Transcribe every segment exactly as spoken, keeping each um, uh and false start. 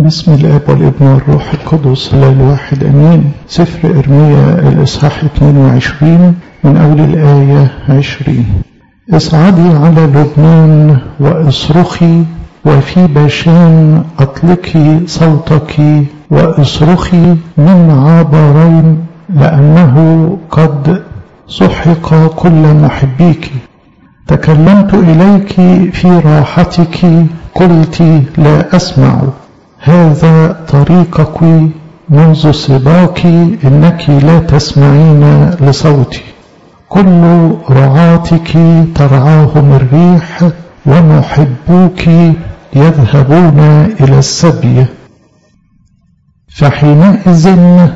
بسم الآب والابن والروح القدس لا الواحد أمين. سفر إرميا الإصحاح اثنين وعشرين من أول الآية عشرين. اصعدي على لبنان واصرخي، وفي باشان أطلقي صوتك واصرخي من عابرين، لأنه قد سحق كل محبيك. تكلمت إليك في راحتك، قلت لا أسمع. هذا طريقك منذ صباك، إنك لا تسمعين لصوتي. كل رعاتك ترعاهم الريح، ومحبوك يذهبون إلى السبي. فحينئذ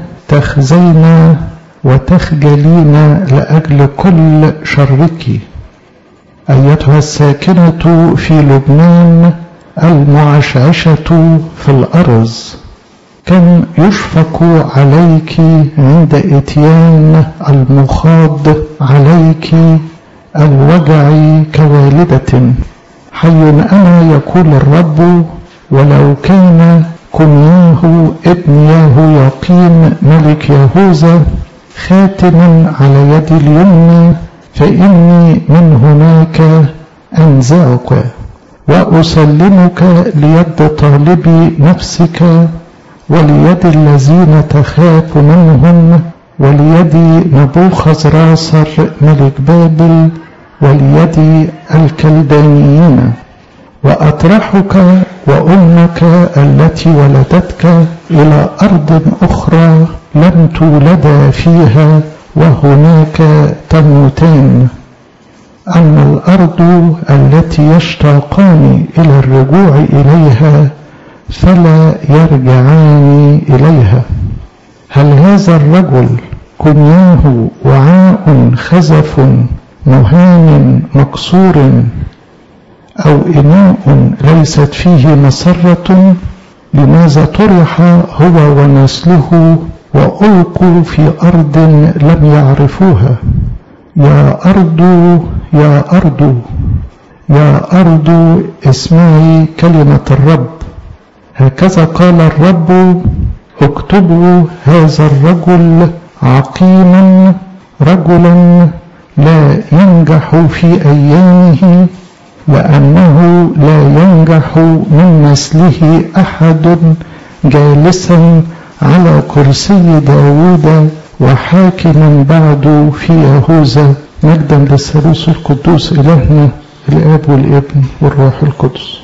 تخزين وتخجلين لأجل كل شرك. أيتها الساكنة في لبنان المعشعشة في الأرز، كم يشفق عليك عند إتيان المخاض عليك الوجع كوالدة. حي أنا يقول الرب، ولو كان كنياه ابن يهوياقيم ملك يهوذا خاتما على يد اليمنى، فإني من هناك أنزعك وأسلمك ليد طالبي نفسك، وليد الذين تخاف منهم، وليد نبوخذراسر ملك بابل، وليد الكلدانيين. وأطرحك وأمك التي ولدتك إلى أرض أخرى لم تولدا فيها، وهناك تموتان. أما الأرض التي يشتاقان إلى الرجوع إليها فلا يرجعان إليها. هل هذا الرجل كنياه وعاء خزف مهان مكسور، أو إناء ليست فيه مسرة؟ لماذا طرح هو ونسله وألقوا في أرض لم يعرفوها؟ يا أرض يا أرض يا أرض اسمعي كلمة الرب. هكذا قال الرب، اكتبوا هذا الرجل عقيما، رجلا لا ينجح في أيامه، لأنه لا ينجح من نسله أحد جالسا على كرسي داود وحاكما بعد في يهوذا. مجدا للثالوث القدوس إلهنا الآب والابن والروح القدس.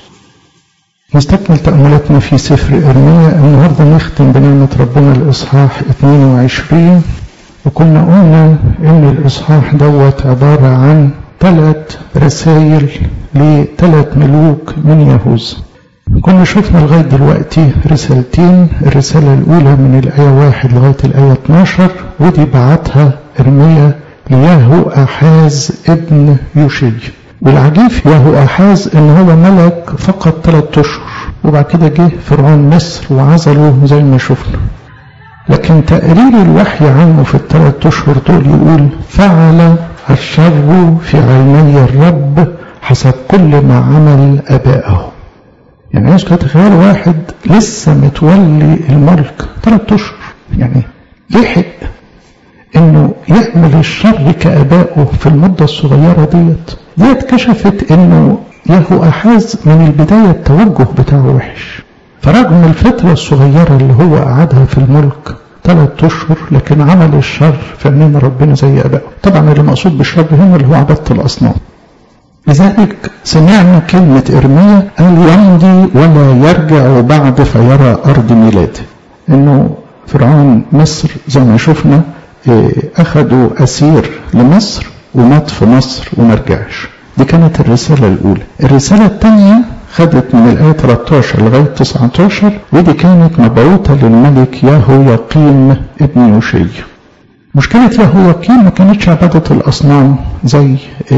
نستكمل تأملاتنا في سفر إرميا. النهارده نختم بنعمة ربنا الإصحاح اثنين وعشرين، وكنا قلنا إن الإصحاح دوت عبارة عن ثلاث رسائل لثلاث ملوك من يهوذا. كنا شفنا لغاية دلوقتي رسالتين. الرسالة الأولى من الآية واحد لغاية الآية اتناشر، ودي بعتها إرميا ليهوآحاز ابن يوشي. والعجيب في يهوآحاز إن هو ملك فقط ثلاث أشهر، وبعد كده جه فرعون مصر وعزله زي ما شفنا. لكن تقرير الوحي عنه في الثلاث أشهر دول يقول: فعل الشر في عيني الرب حسب كل ما عمل آبائه. يعني عايز تتخيل واحد لسه متولي الملك ثلاث أشهر، يعني لحق إنه يعمل الشر كآبائه في المدة الصغيرة ديت. ديت كشفت إنه يهوآحاز من البداية التوجه بتاعه وحش. فرغم الفترة الصغيرة اللي هو قعدها في الملك ثلاث أشهر، لكن عمل الشر في عينين ربنا زي آبائه. طبعا اللي مقصود بالشر هنا اللي هو عبادة الأصنام. لذلك سمعنا كلمة إرميا قال: يمضي ولا يرجع بعد فيرى أرض ميلاده. إنه فرعون مصر زي ما شفنا أخذوا أسير لمصر ومات في مصر وما رجعش. دي كانت الرسالة الأولى. الرسالة الثانية خدت من الآية ثلاثة عشر لغاية تسعة عشر، ودي كانت مبعوثة للملك يهوياقيم ابن يوشي. مشكلة يهوياقيم ما كانتش عبادة الأصنام زي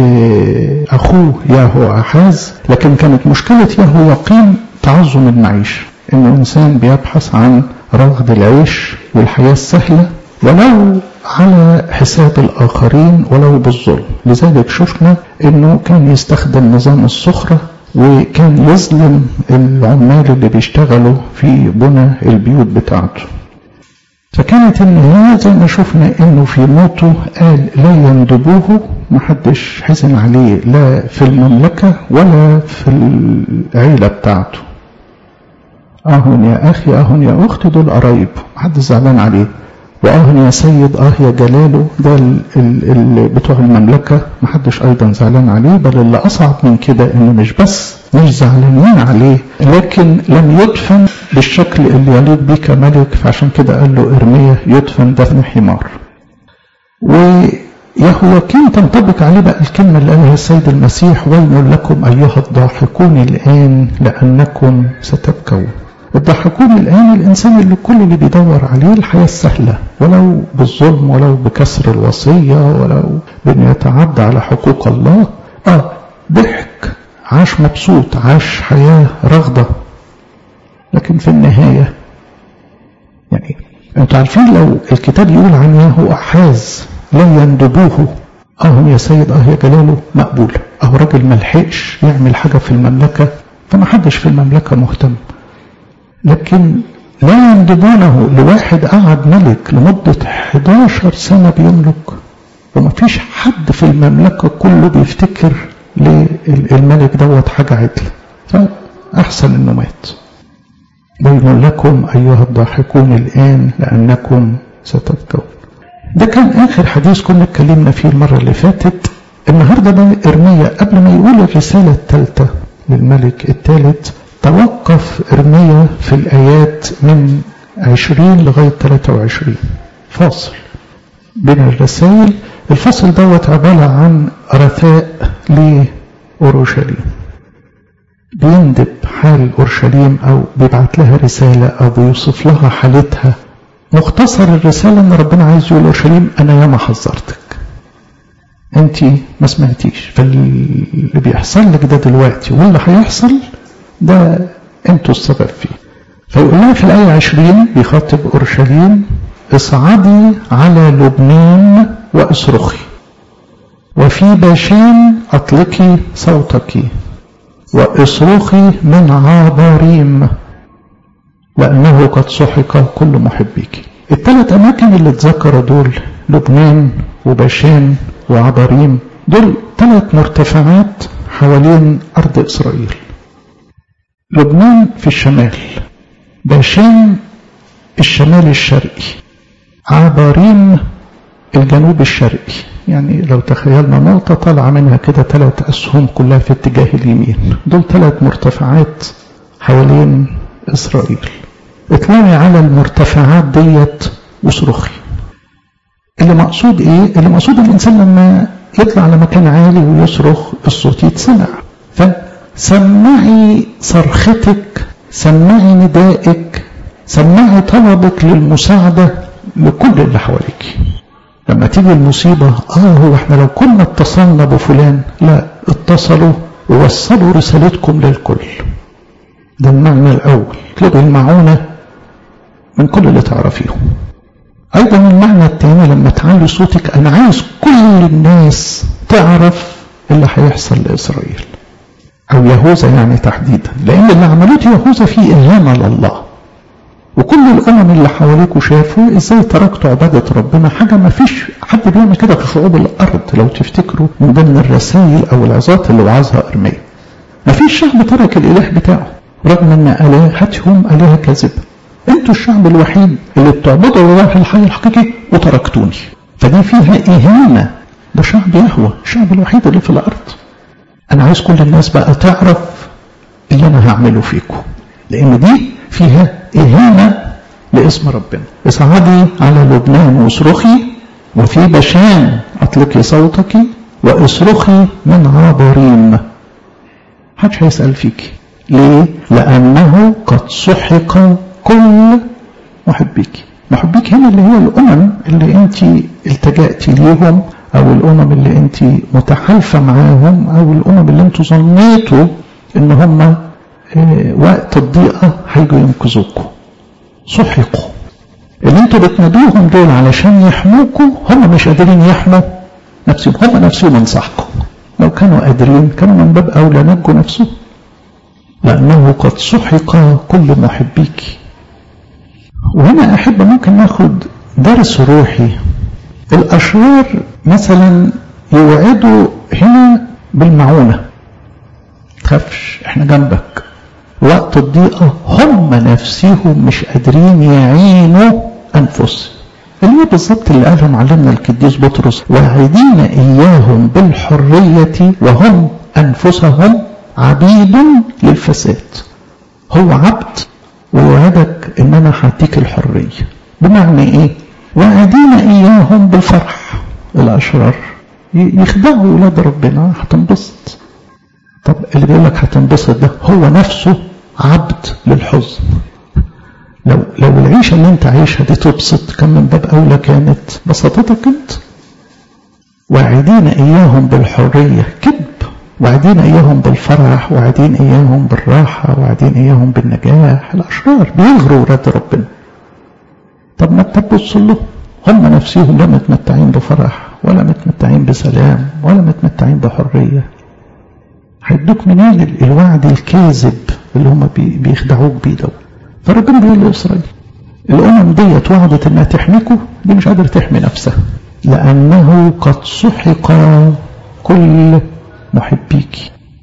أخوه يهوآحاز، لكن كانت مشكلة يهوياقيم تعظم المعيشة، إنه إنسان بيبحث عن رغد العيش والحياة السهلة، ولو على حساب الآخرين ولو بالظلم. لذلك شفنا إنه كان يستخدم نظام السخرة وكان يظلم العمال اللي بيشتغلوا في بنى البيوت بتاعته. فكانت النهاية زي ما شفنا انه في موته قال لا يندبوه، محدش حزن عليه لا في المملكة ولا في العيلة بتاعته. اهن يا اخي اهن يا اختي دول قرايب، محدش زعلان عليه. واهن يا سيد اه يا جلاله ده ال ال ال بتوع المملكة، محدش ايضا زعلان عليه. بل اللي اصعب من كده انه مش بس مش زعلانين عليه، لكن لم يدفن بالشكل اللي يليق بيه كملك، فعشان كده قال له ارميا يدفن دفن حمار. ويهوياكين تنطبق عليه بقى الكلمة اللي قالها السيد المسيح ويل لكم ايها الضاحكون الان لانكم ستبكون. الضحكون الآن الإنسان اللي كل اللي بيدور عليه الحياة السهلة، ولو بالظلم ولو بكسر الوصية ولو بأن يتعدى على حقوق الله. آه ضحك، عاش مبسوط، عاش حياة رغدة. لكن في النهاية يعني انتوا عارفين لو الكتاب يقول عن ياهو أحاز لا يندبوه اه يا سيد اه يا جلاله مقبول، اه راجل ملحقش يعمل حاجة في المملكة فما حدش في المملكة مهتم. لكن لا يندبونه لواحد قعد ملك لمدة حداشر سنة بيملك، وما فيش حد في المملكة كله بيفتكر للملك دوت حاجة عدل، فأحسن إنه مات. ويل لكم أيها الضاحكون الآن لأنكم ستبكون. ده كان آخر حديث كنا اتكلمنا فيه المرة اللي فاتت. النهاردة بقى إرميا قبل ما يقول الرسالة الثالثة للملك الثالث توقف إرميا في الآيات من عشرين لغاية ثلاثة وعشرين، فاصل بين الرسائل. الفصل دوت عبارة عن رثاء لأورشليم، بيندب حال أورشليم أو بيبعت لها رسالة أو بيوصف لها حالتها. مختصر الرسالة ان ربنا عايز يقول أورشليم انا ياما حذرتك، انت ما سمعتيش، فاللي بيحصل لك ده دلوقتي واللي هيحصل ده انتوا السبب فيه. فيقول لها في الآية عشرين بيخاطب أورشليم: اصعدي على لبنان واصرخي، وفي باشان اطلقي صوتك، واصرخي من عابريم لأنه قد سحق كل محبيك. الثلاث أماكن اللي اتذكروا دول لبنان وباشان وعبريم، دول ثلاث مرتفعات حوالين أرض إسرائيل. لبنان في الشمال، باشان الشمال الشرقي، عبريم الجنوب الشرقي. يعني لو تخيلنا نقطة طالعة منها كده ثلاث أسهم كلها في اتجاه اليمين، دول ثلاث مرتفعات حوالين إسرائيل. اطلعي على المرتفعات ديت وصرخي. اللي مقصود ايه؟ اللي مقصود الانسان لما يطلع على مكان عالي ويصرخ الصوت يتسمع، فسمعي صرختك، سمعي ندائك، سمعي طلبك للمساعدة لكل اللي حواليك. لما تيجي المصيبة اه هو احنا لو كنا اتصلنا بفلان، لا، اتصلوا ووصلوا رسالتكم للكل. ده المعنى الأول، اطلبوا المعونة من كل اللي تعرفيهم. أيضا المعنى الثاني لما تعلي صوتك، أنا عايز كل الناس تعرف اللي هيحصل لإسرائيل أو يهوذا يعني تحديدا، لأن اللي عملوه يهوذا فيه إهانة لله، وكل الأمم اللي حواليكوا شافوا إزاي تركتوا عبادة ربنا، حاجة ما فيش حد بيعمل كده في شعوب الأرض. لو تفتكروا من ضمن الرسائل أو العظات اللي وعظها إرميا، ما فيش شعب ترك الإله بتاعه رغم أن آلهتهم آلهة كاذبة. أنتوا الشعب الوحيد اللي بتعبدوا الله الحي الحقيقي وتركتوني، فدي فيها إهانة. ده شعب يهوى، الشعب الوحيد اللي في الأرض. أنا عايز كل الناس بقى تعرف اللي أنا هعمله فيكم، لأن دي فيها إهانة لاسم ربنا. اصعدي على لبنان واصرخي، وفي باشان أطلقي صوتك، واصرخي من عابريم. محدش هيسأل فيك ليه؟ لأنه قد سحق كل محبيك. محبيك هنا اللي هي الأمم اللي انت التجأتي ليهم، أو الأمم اللي انت متحالفة معاهم، أو الأمم اللي انتوا ظنيتوا ان هم اه وقت الضيقة هيجوا ينقذوكوا. سحقوا. اللي انتوا بتنادوهم دول علشان يحموكوا، هم مش قادرين يحموا نفسهم، هم نفسهم انصحكم. لو كانوا قادرين كانوا من باب أولى نجوا نفسهم. لأنه قد سحق كل محبيك. وهنا أحب ممكن ناخد درس روحي. الأشرار مثلا يوعدوا هنا بالمعونة، تخافش احنا جنبك. وقت الضيقة هم نفسهم مش قادرين يعينوا أنفسهم، اللي هي بالظبط اللي قاله معلمنا القديس بطرس: واعدين إياهم بالحرية وهم أنفسهم عبيد للفساد. هو عبد ويوعدك إن أنا هديك الحرية. بمعنى إيه؟ واعدين إياهم بالفرح. الأشرار يخدعوا أولاد ربنا، هتنبسط. طب اللي بيقول لك هتنبسط ده هو نفسه عبد للحزن. لو لو العيشة اللي انت عايشها دي تبسط، كان من باب أولى كانت بساطتك انت. واعدين إياهم بالحرية كذب، واعدين إياهم بالفرح، واعدين إياهم بالراحة، واعدين إياهم بالنجاح. الأشرار بيغروا ولاد ربنا. طب ما تبص له، هم نفسهم لا متمتعين بفرح ولا متمتعين بسلام ولا متمتعين بحرية. هيدوك منين الوعد الكاذب اللي هم بيخدعوك بيه ده؟ فربنا بيقول لإسرائيل: الأمم دي وعدت إنها تحميكوا، دي مش قادرة تحمي نفسها، لأنه قد سحق كل محبيك.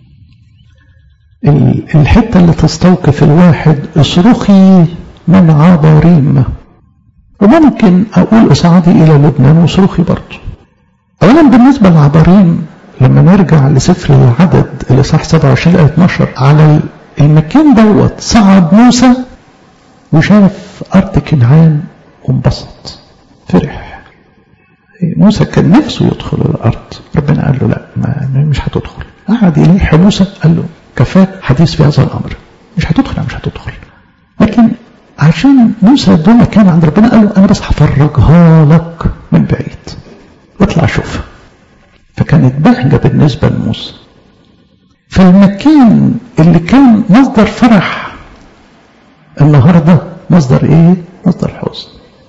الحتة اللي تستوقف الواحد: اصرخي من عبريم. وممكن أقول اصعدي إلى لبنان واصرخي برضه. أولا بالنسبة لعبريم، لما نرجع لسفر العدد الإصحاح سبعة وعشرين آية اثناشر، على المكان دوت صعد موسى وشاف أرض كنعان وانبسط فرح. موسى كان نفسه يدخل الأرض، ربنا قال له لا، ما مش هتدخل. قعد يلح موسى، قال له كفاك حديث في هذا الأمر، مش هتدخل مش هتدخل. لكن عشان موسى ده مكان عند ربنا، قال له أنا بس هفرجها لك من بعيد، اطلع شوفها. فكانت بهجة بالنسبة لموسى. فالمكان اللي كان مصدر فرح النهاردة مصدر ايه؟ مصدر حزن.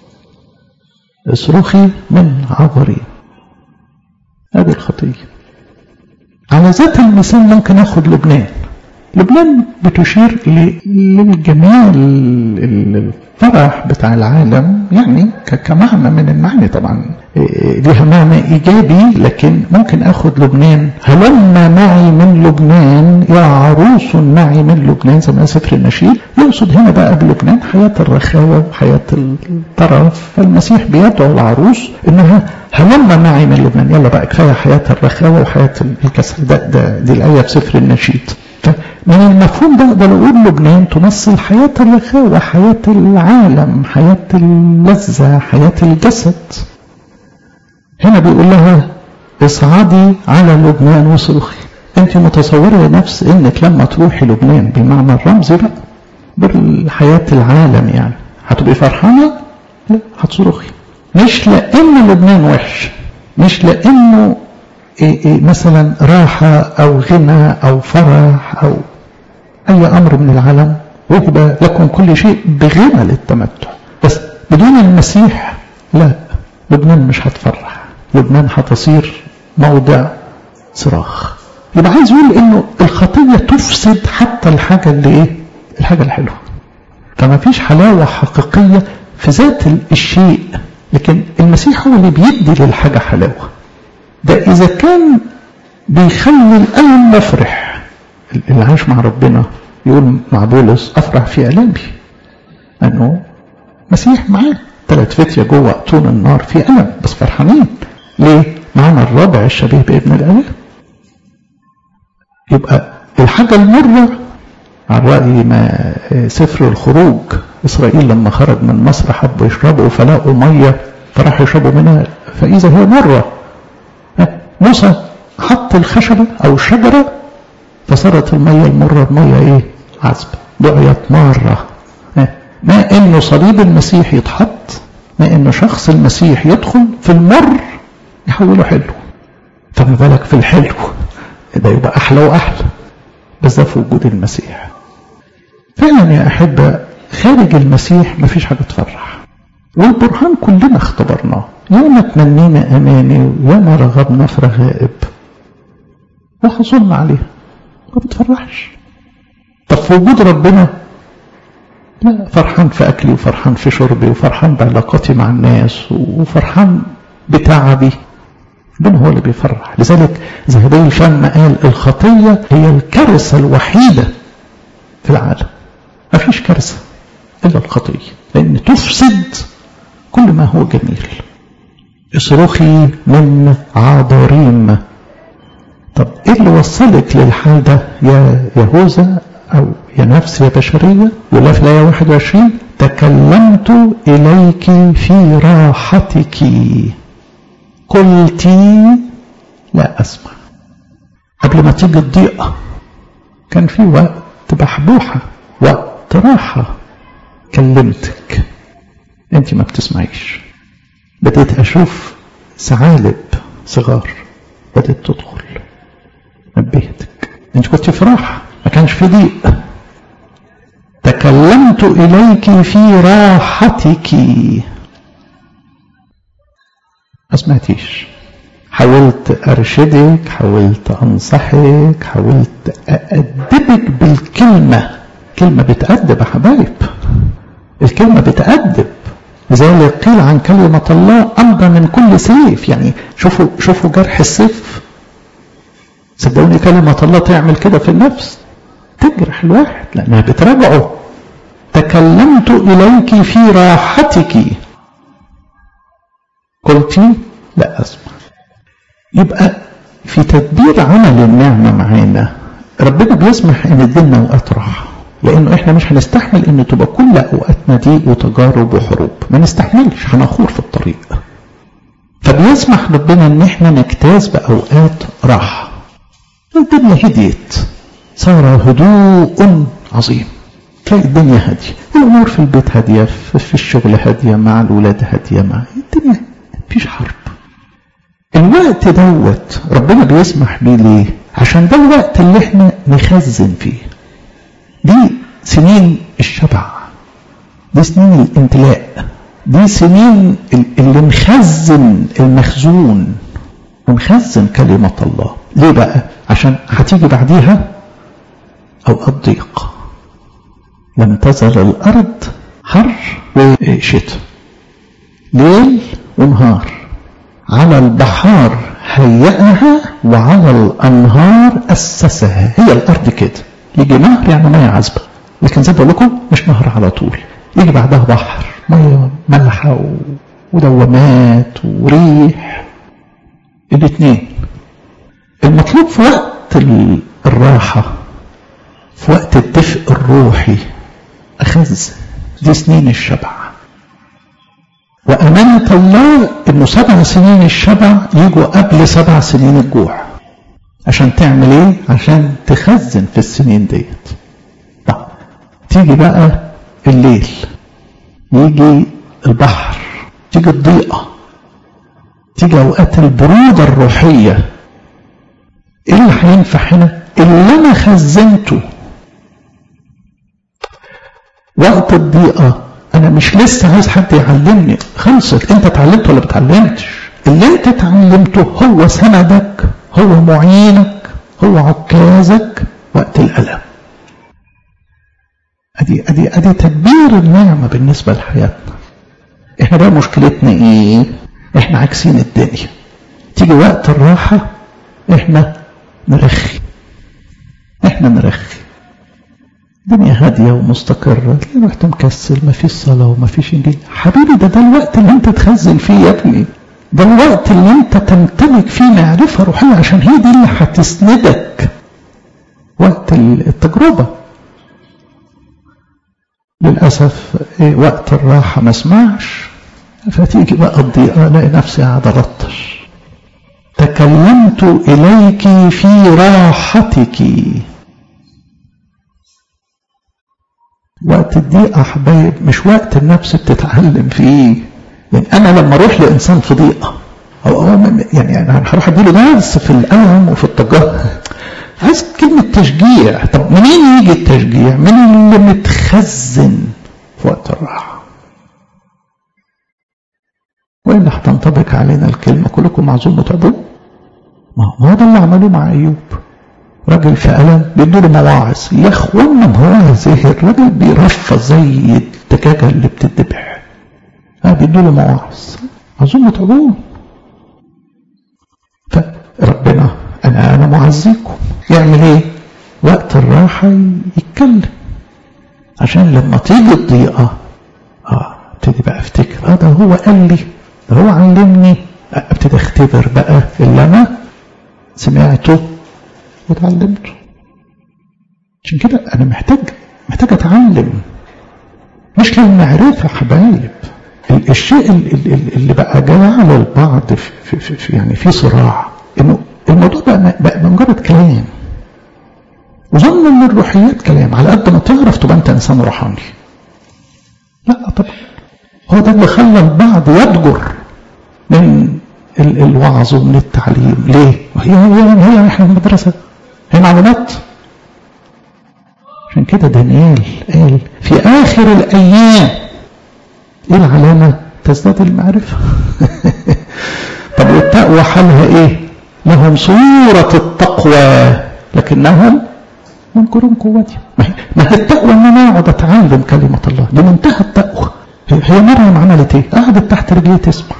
اصرخي من عبري. هذه الخطية. على ذات المثال ممكن اخد لبنان. لبنان بتشير للجمال الفرح بتاع العالم، يعني كمعنى من المعاني. طبعا لها معنى ايجابي، لكن ممكن اخد لبنان: هلما معي من لبنان يا عروس معي من لبنان، زي ما سفر النشيد. يقصد هنا بقى بلبنان حياة الرخاوة وحياة الطرف. فالمسيح بيدعو العروس انها هلما معي من لبنان، يلا بقى كفاية حياة الرخاوة وحياة الكسر. ده, ده دي الآية في سفر النشيد. فمن المفهوم ده ده نقول لبنان تمثل حياة الرخاوة، حياة العالم، حياة اللذة، حياة الجسد. هنا بيقول لها اصعدي على لبنان وصرخي. انت متصورة نفس انك لما تروحي لبنان بمعنى الرمزي بقى بالحياة العالم، يعني هتبقي فرحانة؟ لا، هتصرخي. مش لان لبنان وحش، مش لانه إيه إيه مثلا راحة او غنى او فرح او اي امر من العالم. وهب لكم كل شيء بغنى للتمتع، بس بدون المسيح لا، لبنان مش هتفرح، لبنان هتصير موضع صراخ. يبقى عايز يقول انه الخطية تفسد حتى الحاجة اللي ايه؟ الحاجة الحلوة. فما فيش حلاوة حقيقية في ذات الشيء، لكن المسيح هو اللي بيدي للحاجة حلاوة. ده إذا كان بيخلي الألم مفرح. اللي عايش مع ربنا يقول مع بولس: أفرح في ألمي، أنه مسيح معاه. ثلاث فتية جوه أتون النار في ألم، بس فرحانين. ليه؟ معنا الرابع الشبيه بابن الآلام. يبقى الحاجة المرة على رأي ما سفر الخروج، إسرائيل لما خرج من مصر حبوا يشربوا فلاقوا مية فراحوا يشربوا منها فإذا هي مرة. موسى حط الخشبة أو الشجرة فصارت المية المرة المية إيه؟ عذبة، دعيت مارة. ما إنه صليب المسيح يتحط، ما إنه شخص المسيح يدخل في المر يحوله حلو، فما بالك في الحلو ده يبقى أحلى وأحلى، بس ده في وجود المسيح. فعلا يا أحبة خارج المسيح ما فيش حاجة تفرح، والبرهان كلنا اختبرناه. يوم تمنينا أماني ويوم رغبنا في رغائب وحصلنا عليها ما بتفرحش. طب في في وجود ربنا لا، فرحان في أكلي وفرحان في شربي وفرحان بعلاقاتي مع الناس وفرحان بتعبي. ربنا هو اللي بيفرح. لذلك ذهبي الفم قال الخطية هي الكارثة الوحيدة في العالم. ما فيش كارثة إلا الخطية، لأن تفسد كل ما هو جميل. اصرخي من عابرين. طب ايه اللي وصلك للحال ده يا يهوذا او يا نفس يا بشرية؟ يقول في الآية واحد وعشرين تكلمت إليك في راحتك قلت لا أسمع. قبل ما تيجي الضيقة كان في وقت بحبوحة، وقت راحة، كلمتك انت ما بتسمعيش. بديت أشوف ثعالب صغار بدأت تدخل، نبهتك انت كنت في راحة، ما كانش في ضيق. تكلمت إليك في راحتك ما سمعتيش. حاولت أرشدك، حاولت أنصحك، حاولت أأدبك بالكلمة. كلمة بتأدب يا حبايب، الكلمة بتأدب. لذلك قيل عن كلمة الله أمضى من كل سيف. يعني شوفوا شوفوا جرح السيف، صدقوني كلمة الله تعمل كده في النفس، تجرح الواحد لأنها بتراجعه. تكلمت إليك في راحتك قلت لا أسمع. يبقى في تدبير عمل النعمة معانا ربنا بيسمح ان الدنيا اوقات راحة، لانه احنا مش هنستحمل ان تبقى كل اوقاتنا ضيق وتجارب وحروب، ما نستحملش، هنخور في الطريق. فبيسمح ربنا ان احنا نجتاز باوقات راحة. الدنيا هديت، صار هدوء عظيم، تلاقي الدنيا هادية، الامور في البيت هادية، في الشغل هادية، مع الولاد هادية، مع الدنيا مفيش حرب. الوقت دوت ربنا بيسمح بيه ليه؟ عشان ده الوقت اللي احنا نخزن فيه. دي سنين الشبع، دي سنين الامتلاء، دي سنين اللي مخزن المخزون ومخزن كلمة الله. ليه بقى؟ عشان هتيجي بعديها اوقات ضيق. لم تزل الارض حر وشتاء، ليل ونهار، على البحار هيئها وعلى الأنهار أسسها. هي الأرض كده، يجي نهر يعني مية عذبة، لكن زي ما بقول لكم مش نهر على طول، يجي بعدها بحر مية ملحة ودوامات وريح. الاثنين. المطلوب في وقت الراحة، في وقت الدفء الروحي أخذ. دي سنين الشبع. وأمانة الله إنه سبع سنين الشبع يجوا قبل سبع سنين الجوع. عشان تعمل إيه؟ عشان تخزن في السنين ديت. طب تيجي بقى الليل، يجي البحر، تيجي الضيقة، تيجي أوقات البرودة الروحية. إيه اللي هينفع هنا؟ اللي أنا خزنته. وقت الضيقة أنا مش لسه عايز حد يعلمني، خلصت. أنت اتعلمت ولا بتعلمتش؟ اللي أنت اتعلمته هو سندك، هو معينك، هو عكازك وقت الألم. أدي أدي أدي تدبير النعمة بالنسبة لحياتنا. إحنا بقى مشكلتنا إيه؟ إحنا عكسين الدنيا. تيجي وقت الراحة إحنا نرخي، إحنا نرخي. الدنيا هادية ومستقرة، تلاقي رحت مكسل، ما فيش صلاة وما فيش إنجيل. حبيبي ده ده الوقت اللي أنت تخزن فيه يا ابني، ده الوقت اللي أنت تمتلك فيه معرفة روحية، عشان هي دي اللي هتسندك وقت التجربة. للأسف وقت الراحة ما اسمعش، فتيجي بقى الضيقة الاقي نفسي قاعد ألطش. تكلمت إليك في راحتك. وقت الضيقة يا حبايب مش وقت النفس بتتعلم فيه. يعني أنا لما أروح لإنسان في ضيقة أو يعني أنا هروح أديله درس في الألم وفي التجارب، عايز كلمة تشجيع. طب منين يجي التشجيع؟ من اللي متخزن في وقت الراحة. وإلا هتنطبق علينا الكلمة كلكم معزوم متعبون. ما هو ده اللي عملوه مع أيوب. راجل في ألم بيدوله مواعظ، يا اخوانا مواعظ ايه؟ الراجل بيرفض زي الدجاجة اللي بتتذبح. اه بيدوله مواعظ، أظن تعبون. فربنا أنا أنا معزيكم، يعمل إيه؟ وقت الراحة يتكلم، عشان لما تيجي الضيقة آه ابتدي بقى أفتكر آه ده هو قال لي، ده هو علمني، ابتدي أختبر بقى اللي أنا سمعته وتعلمته. عشان كده أنا محتاج محتاج أتعلم، مش للمعرفة حبايب. الشيء اللي بقى جعل البعض في, في, في يعني في صراع، انه الموضوع بقى, بقى مجرد كلام، وظن ان الروحيات كلام. على قد ما تعرف تبقى انت انسان روحاني. لا طبعا، هو ده اللي خلى البعض يضجر من الوعظ ومن التعليم. ليه؟ هي هي هي احنا في المدرسه، هي معلومات. عشان كده دانيال قال في اخر الايام ايه العلامة؟ تزداد المعرفة. طب والتقوى حالها ايه؟ لهم صورة التقوى لكنهم منكرون قوتي. ما هي التقوى ان انا اقعد اتعلم كلمة الله، دي منتهى التقوى. هي مريم عملت ايه؟ قعدت تحت رجليه تسمع.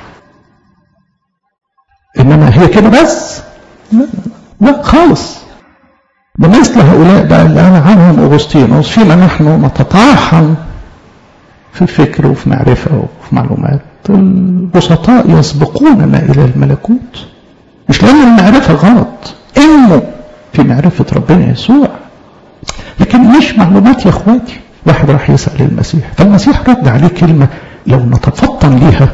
انما هي كده بس؟ لا, لا خالص. بمثل هؤلاء بقى اللي انا عنهم اغسطينوس، فيما نحن نتطاحن في فكر وفي معرفة وفي معلومات، البسطاء يسبقوننا إلى الملكوت. مش لأن المعرفة غلط، إنه في معرفة ربنا يسوع، لكن مش معلومات يا إخواتي. واحد راح يسأل المسيح، فالمسيح رد عليه كلمة لو نتفطن ليها،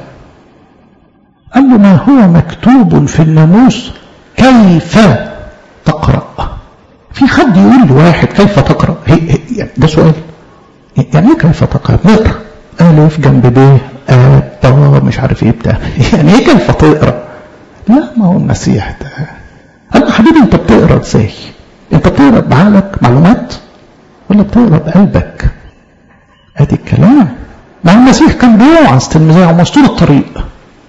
قال له ما هو مكتوب في الناموس كيف تقرأ؟ في حد يقول لواحد كيف تقرأ؟ هي هي ده سؤال. يعني ايه كيف تقرأ؟ نقرأ ألف جنب ب آه مش عارف ايه بتاع. يعني ايه كيف تقرأ؟ لا ما هو المسيح ده. أنا حبيبي انت بتقرأ ازاي؟ انت بتقرأ بعقلك معلومات ولا بتقرأ بقلبك؟ ادي الكلام. مع المسيح كان بيوعظ تلميذه ومستور الطريق.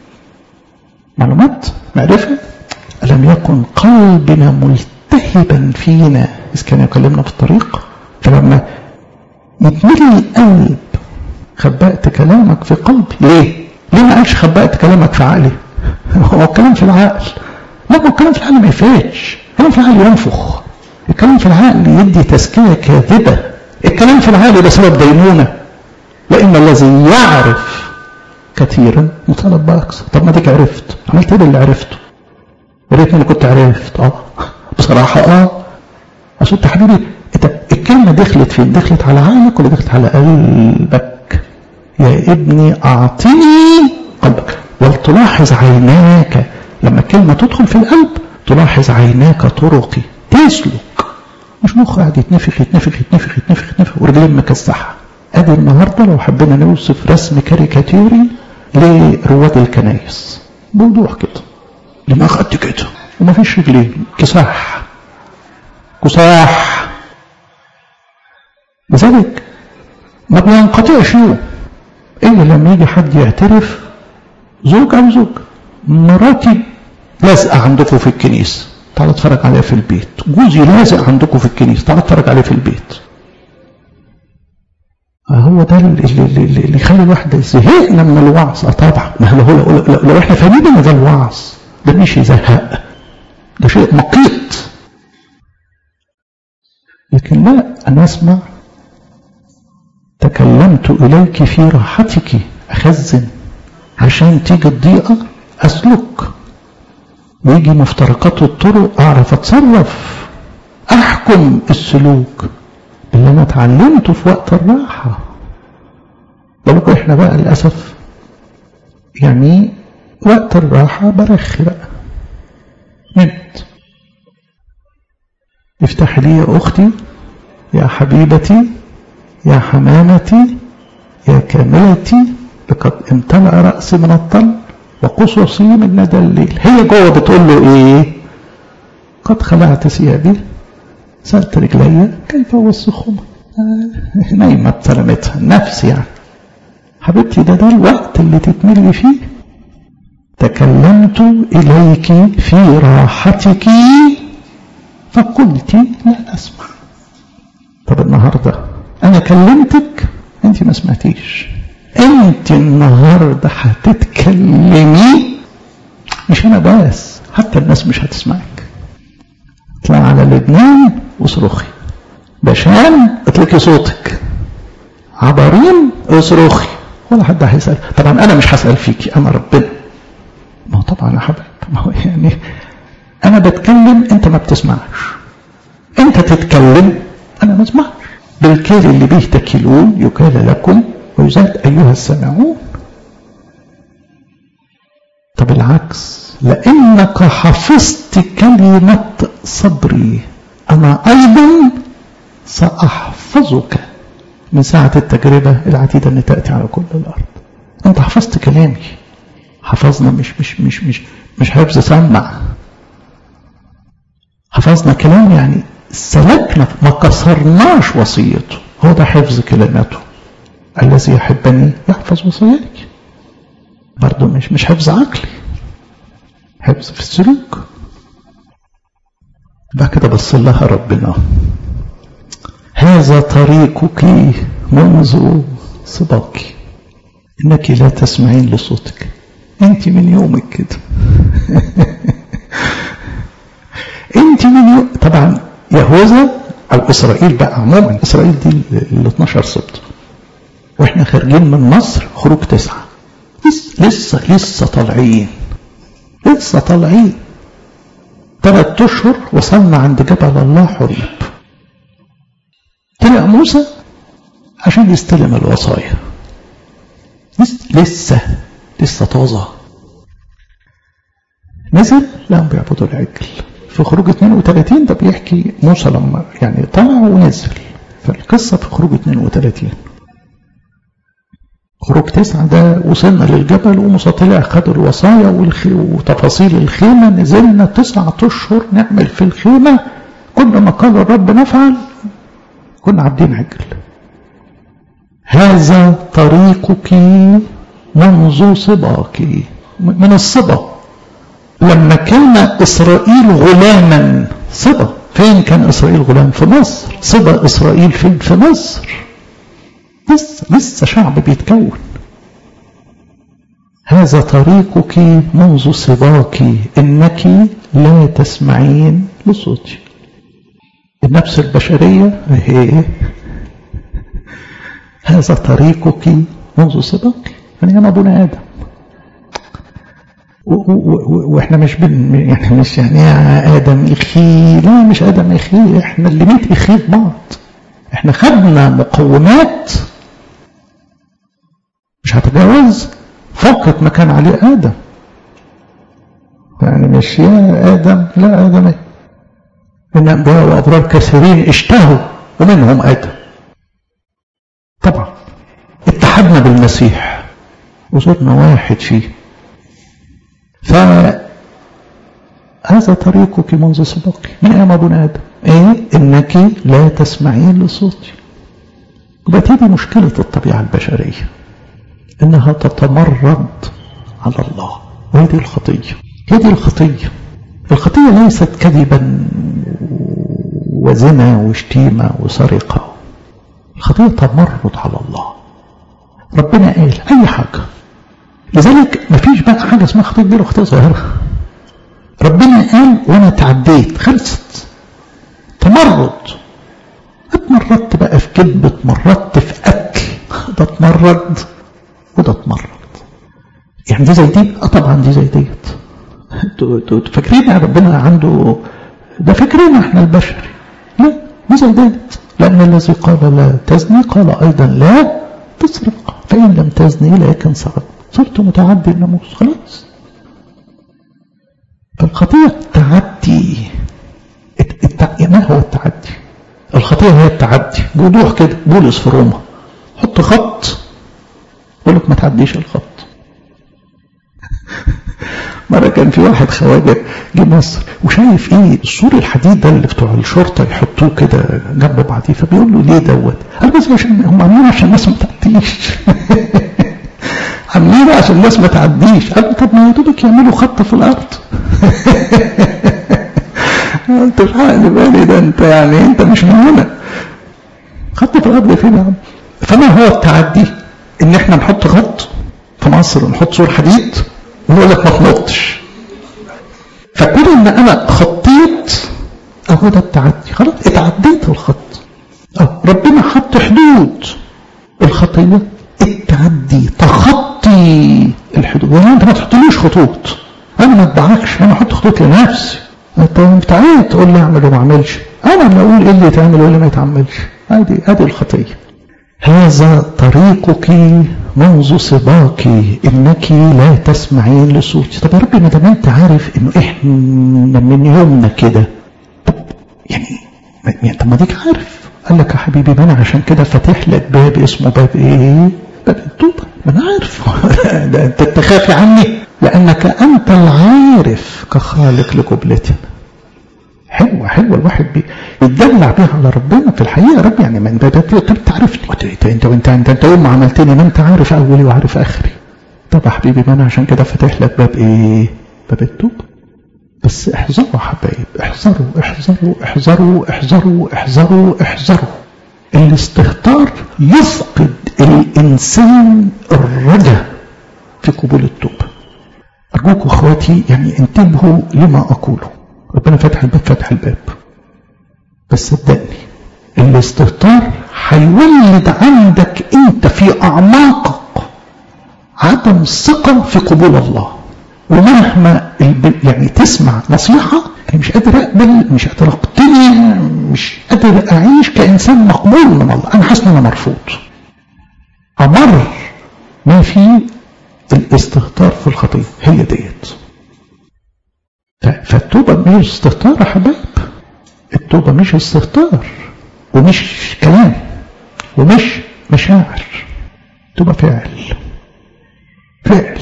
معلومات معرفة. ألم يكن قلبنا ملتهبا فينا إذ كان يكلمنا في الطريق؟ فلما يتملي القلب خبأت كلامك في قلبي. ليه؟ ليه ما قالش خبأت كلامك في عقلي؟ هو الكلام في العقل. لا هو الكلام في العقل ما يفيدش. الكلام في العقل ينفخ. الكلام في العقل يدي تزكية كاذبة. الكلام في العقل ده سبب دينونة. لأن الذي يعرف كثيرا مطالب بأكثر. طب ما ديك عرفت، عملت ايه اللي عرفته؟ يا ريتني اللي كنت عرفت. اه بصراحة اه أصل انت حبيبي انت الكلمة دخلت فين؟ دخلت على عقلك ولا دخلت على قلبك؟ يا ابني أعطيني قلبك ولتلاحظ عيناك. لما الكلمة تدخل في القلب تلاحظ عيناك طرقي تسلك. مش مخ قاعد يتنفخ يتنفخ يتنفخ يتنفخ يتنفخ ورجلين مكسحة. ادي النهارده لو حبينا نوصف رسم كاريكاتيري لرواد الكنائس بوضوح كده، دماغ قد كده ومفيش رجلين، كساح كساح. لذلك ما بينقطعش يوم الا لما يجي حد يعترف، زوج او زوج، مراتي لازقه عندكم في الكنيسه تعالى اتفرج عليها في البيت، جوزي لازق عندكم في الكنيسه تعالى اتفرج عليه في البيت. هو ده اللي, اللي, اللي يخلي الواحد زهقنا من الوعظ. اه طبعا ما هو لو, لو, لو احنا فاهمين ان ده الوعظ ده مش يزهق، ده شيء مقيت. لكن لا، انا اسمع تكلمت اليك في راحتك، اخزن عشان تيجي الضيقه اسلك، ويجي مفترقات الطرق اعرف اتصرف، احكم السلوك اللي انا اتعلمته في وقت الراحه. بالكم احنا بقى للاسف يعني وقت الراحه برخي بقى نمت. افتح لي يا اختي يا حبيبتي يا حمامتي يا كاملتي لقد امتلأ رأسي من الطل وقصصي من ندى الليل. هي جوه بتقول له ايه؟ قد خلعت ثيابي سألت رجلي كيف اوسخهما. آه نايمة بسلامتها النفس يعني. حبيبتي ده ده الوقت اللي تتملي فيه. تكلمت إليك في راحتك فقلت لا أسمع. طب النهاردة أنا كلمتك أنت ما سمعتيش، أنت النهاردة هتتكلمي، مش أنا بس، حتى الناس مش هتسمعك. اطلع على لبنان وصرخي، بشان اطلقي صوتك، عبرين اصرخي، ولا حد هيسأل. طبعا أنا مش هسأل فيكي، أنا ربنا. ما هو طبعا يا حبيب، ما هو يعني أنا بتكلم أنت ما بتسمعش، أنت تتكلم أنا ما اسمعش. بالكيل اللي به تكلون يكال لكم ويزاد أيها السامعون. طب العكس، لأنك حفظت كلمة صبري أنا أيضا سأحفظك من ساعة التجربة العتيدة أن تأتي على كل الأرض. أنت حفظت كلامي. حفظنا مش مش مش مش مش حفظ سمع، حفظنا كلام يعني سلكنا، ما كسرناش وصيته. هو ده حفظ كلماته. الذي يحبني يحفظ وصيتي. برضه مش مش حفظ عقلي، حفظ في السلوك. بعد كده بص لها ربنا، هذا طريقك منذ صباك، انك لا تسمعين لصوتك. انت من يومك كده انت من يوم. طبعا يهوذا او اسرائيل بقى عموما، اسرائيل دي ال اتناشر سبط، واحنا خارجين من مصر خروج تسعة، لسه لسه لسه طالعين لسه طالعين ثلاث اشهر. وصلنا عند جبل الله حريب. طلع موسى عشان يستلم الوصايا، لسه لسه طازه. نزل لهم بيعبدوا العجل. في خروج اتنين وتلاتين ده بيحكي موسى لما يعني طلع ونزل، فالقصه في خروج اتنين وتلاتين. خروج تسعة ده وصلنا للجبل وموسى طلع خد الوصايا وتفاصيل الخيمه. نزلنا تسعة اشهر نعمل في الخيمه كل ما قال الرب نفعل، كنا عابدين عجل. هذا طريقك منذ صباك، من الصبا. لما كان إسرائيل غلاما، صبا فين كان إسرائيل غلام؟ في مصر. صبا إسرائيل فين؟ في مصر. لسه لسه شعب بيتكون. هذا طريقك منذ صباك انك لا تسمعين لصوتي. النفس البشرية هي هذا طريقك منذ صباك، يعني أنا أبونا آدم. واحنا مش بن يعني مش يعني آدم إخي، لا مش آدم إخي، احنا اللي ميت إخي في بعض. احنا خدنا مقومات مش هتجاوز فقط ما كان عليه آدم. يعني مش يا آدم، لا آدم ايه، إن أنبياء وأبرار كثيرين اشتهوا ومنهم آدم. طبعا اتحدنا بالمسيح وصرنا واحد فيه. فهذا طريقك منذ سبقك من أيام أبونا آدم، إيه؟ إنك لا تسمعين لصوتي. يبقى دي مشكلة الطبيعة البشرية، إنها تتمرد على الله، وهي دي الخطية. هي دي الخطية. الخطية ليست كذبا وزنا وشتيمة وسرقة. الخطية تمرد على الله. ربنا قال أي حاجة، لذلك مفيش بقى حاجة اسمها خطية كبيرة وخطية صغيرة. ربنا قال وانا تعديت، خلصت. تمرد، اتمردت بقى في كذب، اتمردت في قتل، ده اتمرد وده اتمرد. يعني دي زي دي؟ اه طبعا دي زي ديت. انتوا فاكرين يا ربنا عنده ده فكرنا احنا البشري؟ لا، دي زي ديت. لأن الذي قال لا تزني قال أيضا لا تسرق، فإن لم تزني لكن سرق، صرت متعدي الناموس. خلاص. فالخطية تعدي. التع... ما هو التعدي؟ الخطية هي التعدي بوضوح كده. بولس في روما حط خط يقول لك ما تعديش الخط. مرة كان في واحد خواجة جه مصر وشايف ايه السور الحديد ده اللي بتوع الشرطة يحطوه كده جنب بعضيه، فبيقول له ليه دوت؟ قال بس عشان هم عاملين عشان الناس ما تعديش. عاملين عشان الناس ما تعديش. قال طب ما يدوبك يعملوا خط في الارض. قلت في عقل بالي ده انت يعني انت مش من هنا. خط في الارض فين يا عم؟ فما هو التعدي؟ ان احنا نحط خط في مصر نحط سور حديد ونقول لك ما تنطش. فكون ان انا خطيت اهو ده التعدي، خلاص اتعديت الخط. اه ربنا حط حدود الخطيه، التعدي تخطي الحدود. يعني انت ما تحطليش خطوط، انا ما اتبعكش، انا احط خطوط لنفسي. انت انت عايز تقول لي اعمل وما اعملش، انا اللي اقول ايه اللي يتعمل وايه اللي ما يتعملش. ادي ادي الخطيه. هذا طريقك منذ صباك انك لا تسمعين لصوتي. طب يا رب ما دام انت عارف انه احنا من يومنا كده، طب يعني طب ما ديك عارف. قال لك يا حبيبي ما انا عشان كده فاتح لك باب اسمه باب ايه؟ باب التوبه. ما انا عارف ده انت تخافي عني لانك انت العارف كخالق لقبلتنا. حلوه حلوه الواحد بيتدلع بيها على ربنا في الحقيقه. يا رب يعني ما انت تعرفني انت انت وانت انت انت يوم ما عملتني ما انت عارف اولي وعارف اخري. طب يا حبيبي ما انا عشان كده فاتح لك باب ايه؟ باب التوبه. بس احذروا يا حبايب، احذروا احذروا احذروا احذروا احذروا احذروا. الاستهتار يفقد الانسان الرجاء في قبول التوبه. ارجوكم اخواتي يعني انتبهوا لما اقوله. ربنا فتح الباب فتح الباب، بس صدقني الاستهتار هيولد عندك انت في اعماقك عدم الثقه في قبول الله. ومهما يعني تسمع نصيحه انا مش قادر اقبل، مش قادر اقتنع، مش قادر اعيش كانسان مقبول من الله، انا حاسس ان انا مرفوض. امر ما في الاستهتار في الخطيه هي ديت. فالتوبه مش استهتار يا حبايب، التوبه مش استهتار ومش كلام ومش مشاعر، التوبه فعل فعل.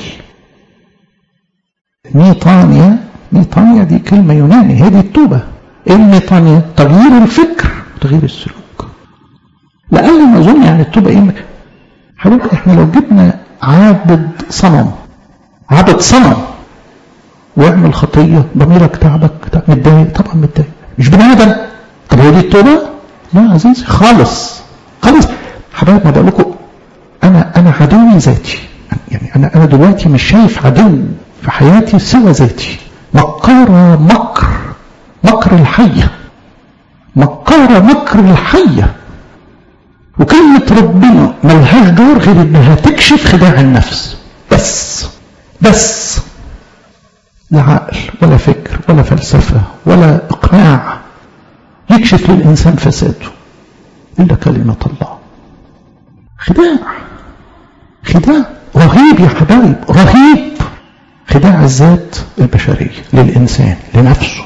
ميطانيا، ميطانيا دي كلمة يوناني، هي دي التوبة. الميطانيا تغيير الفكر وتغيير السلوك. لأقل ما أظن يعني التوبة إيه؟ حبيبي إحنا لو جبنا عابد صنم، عابد صنم ويعمل خطية ضميرك تعبك متضايق، طبعا متضايق، مش بني آدم. طب هي دي التوبة؟ لا يا عزيزي خالص خالص. حبايب ما بقول لكم أنا أنا عدوي ذاتي، يعني أنا أنا دلوقتي مش شايف عدو في حياتي سوى ذاتي. مكارة مكر مكر الحية، مكارة مكر الحية. وكلمة ربنا ملهاش دور غير انها تكشف خداع النفس بس بس. لا عقل ولا فكر ولا فلسفة ولا اقناع يكشف للانسان فساده الا كلمة الله. خداع خداع رهيب يا حبايب، رهيب. خداع الذات البشرية للإنسان لنفسه.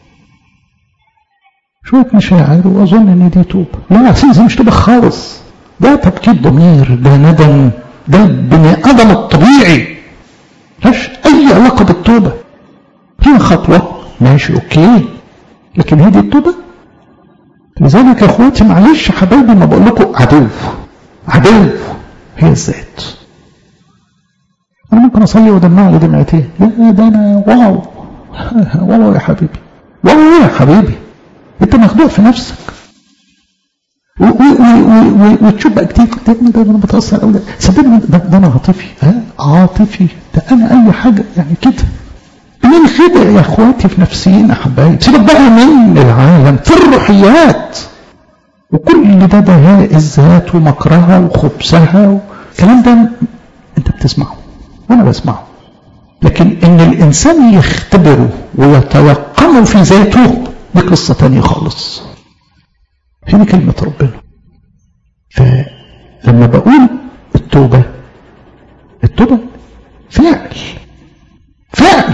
شوية مشاعر وأظن إن دي توبة. لا يا عزيزي مش توبة خالص، ده تبكيت ضمير، ده ندم، ده بني آدم الطبيعي، ملهاش أي علاقة بالتوبة. هي خطوة ماشي أوكي، لكن هي دي التوبة؟ لذلك يا أخواتي معلش حبايبي ما بقول لكم عدو عدو هي الذات. أنا ممكن أصلي ودمع لي دمعتين، لا ده أنا واو واو يا حبيبي، واو يا حبيبي، أنت مخدوع في نفسك. وتشوف بقى كتير ده أنا بتأثر أوي، صدقني ده, ده أنا عاطفي، ها عاطفي، ده أنا أي حاجة يعني كده. من خدع يا إخواتي في نفسينا حبايب، سيبك بقى من العالم في الروحيات. وكل ده دهاء الذات ومكرها وخبثها والكلام ده أنت بتسمعه وأنا بسمعه. لكن إن الإنسان يختبره ويتيقنه في ذاته دي قصة تانية خالص. هي كلمة ربنا. فلما بقول التوبة، التوبة فعل فعل،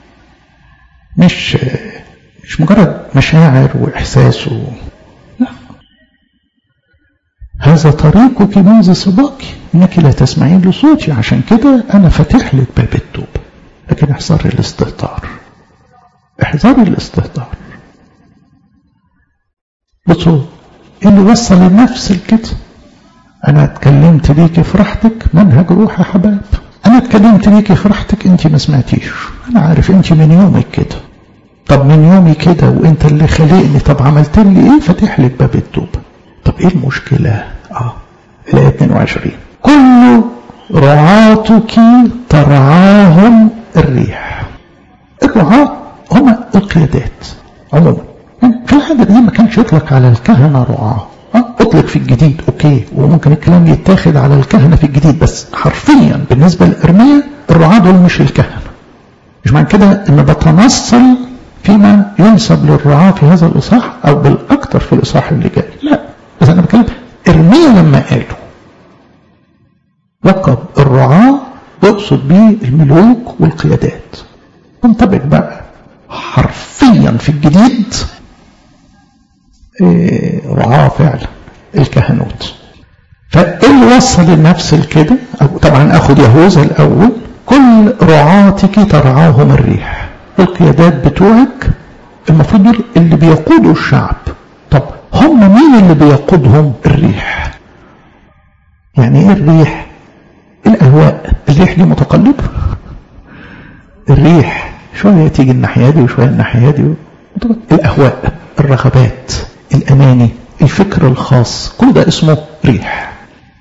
مش مش مجرد مشاعر وإحساس و... لا. هذا طريقك منذ صباك إنك لا تسمعين لصوتي، عشان كده أنا فاتح لك باب التوبة. لكن احذري الاستهتار، احذري الاستهتار. بصوا اللي وصل النفس لكده، أنا اتكلمت ليكي في راحتك، منهج روح يا حبايب. أنا اتكلمت ليكي في راحتك، أنت ما سمعتيش، أنا عارف أنت من يومك كده. طب من يومي كده وانت اللي خلقني، طب عملت لي ايه؟ فاتح لك باب التوبة. طب ايه المشكلة؟ اه الآية اثنين وعشرين كل رعاتك ترعاهم الريح. الرعاة هم القيادات عموما. في الحاجة دي ما كانش يطلق على الكهنة رعاة، اه اطلق في الجديد اوكي، وممكن الكلام يتاخد على الكهنة في الجديد، بس حرفيا بالنسبة لإرميا الرعاة دول مش الكهنة. مش معنى كده ان بتنصل فيما ينسب للرعاة في هذا الإصحاح او بالاكثر في الإصحاح اللي جاي، لا، بس انا بتكلم إرميا لما قالوا لقب الرعاة يقصد به الملوك والقيادات. منطبق بقى حرفيا في الجديد إيه رعاة فعلا الكهنوت. فاللي وصل النفس لكده، طبعا اخد يهوذا الاول، كل رعاتك ترعاهم الريح. القيادات بتوعك المفروض دول اللي بيقودوا الشعب. طب هم مين اللي بيقودهم؟ الريح. يعني ايه الريح؟ الاهواء. الريح دي متقلبة، الريح شوية تيجي الناحية دي وشوية الناحية دي. الاهواء، الرغبات، الاماني، الفكر الخاص، كل ده اسمه ريح.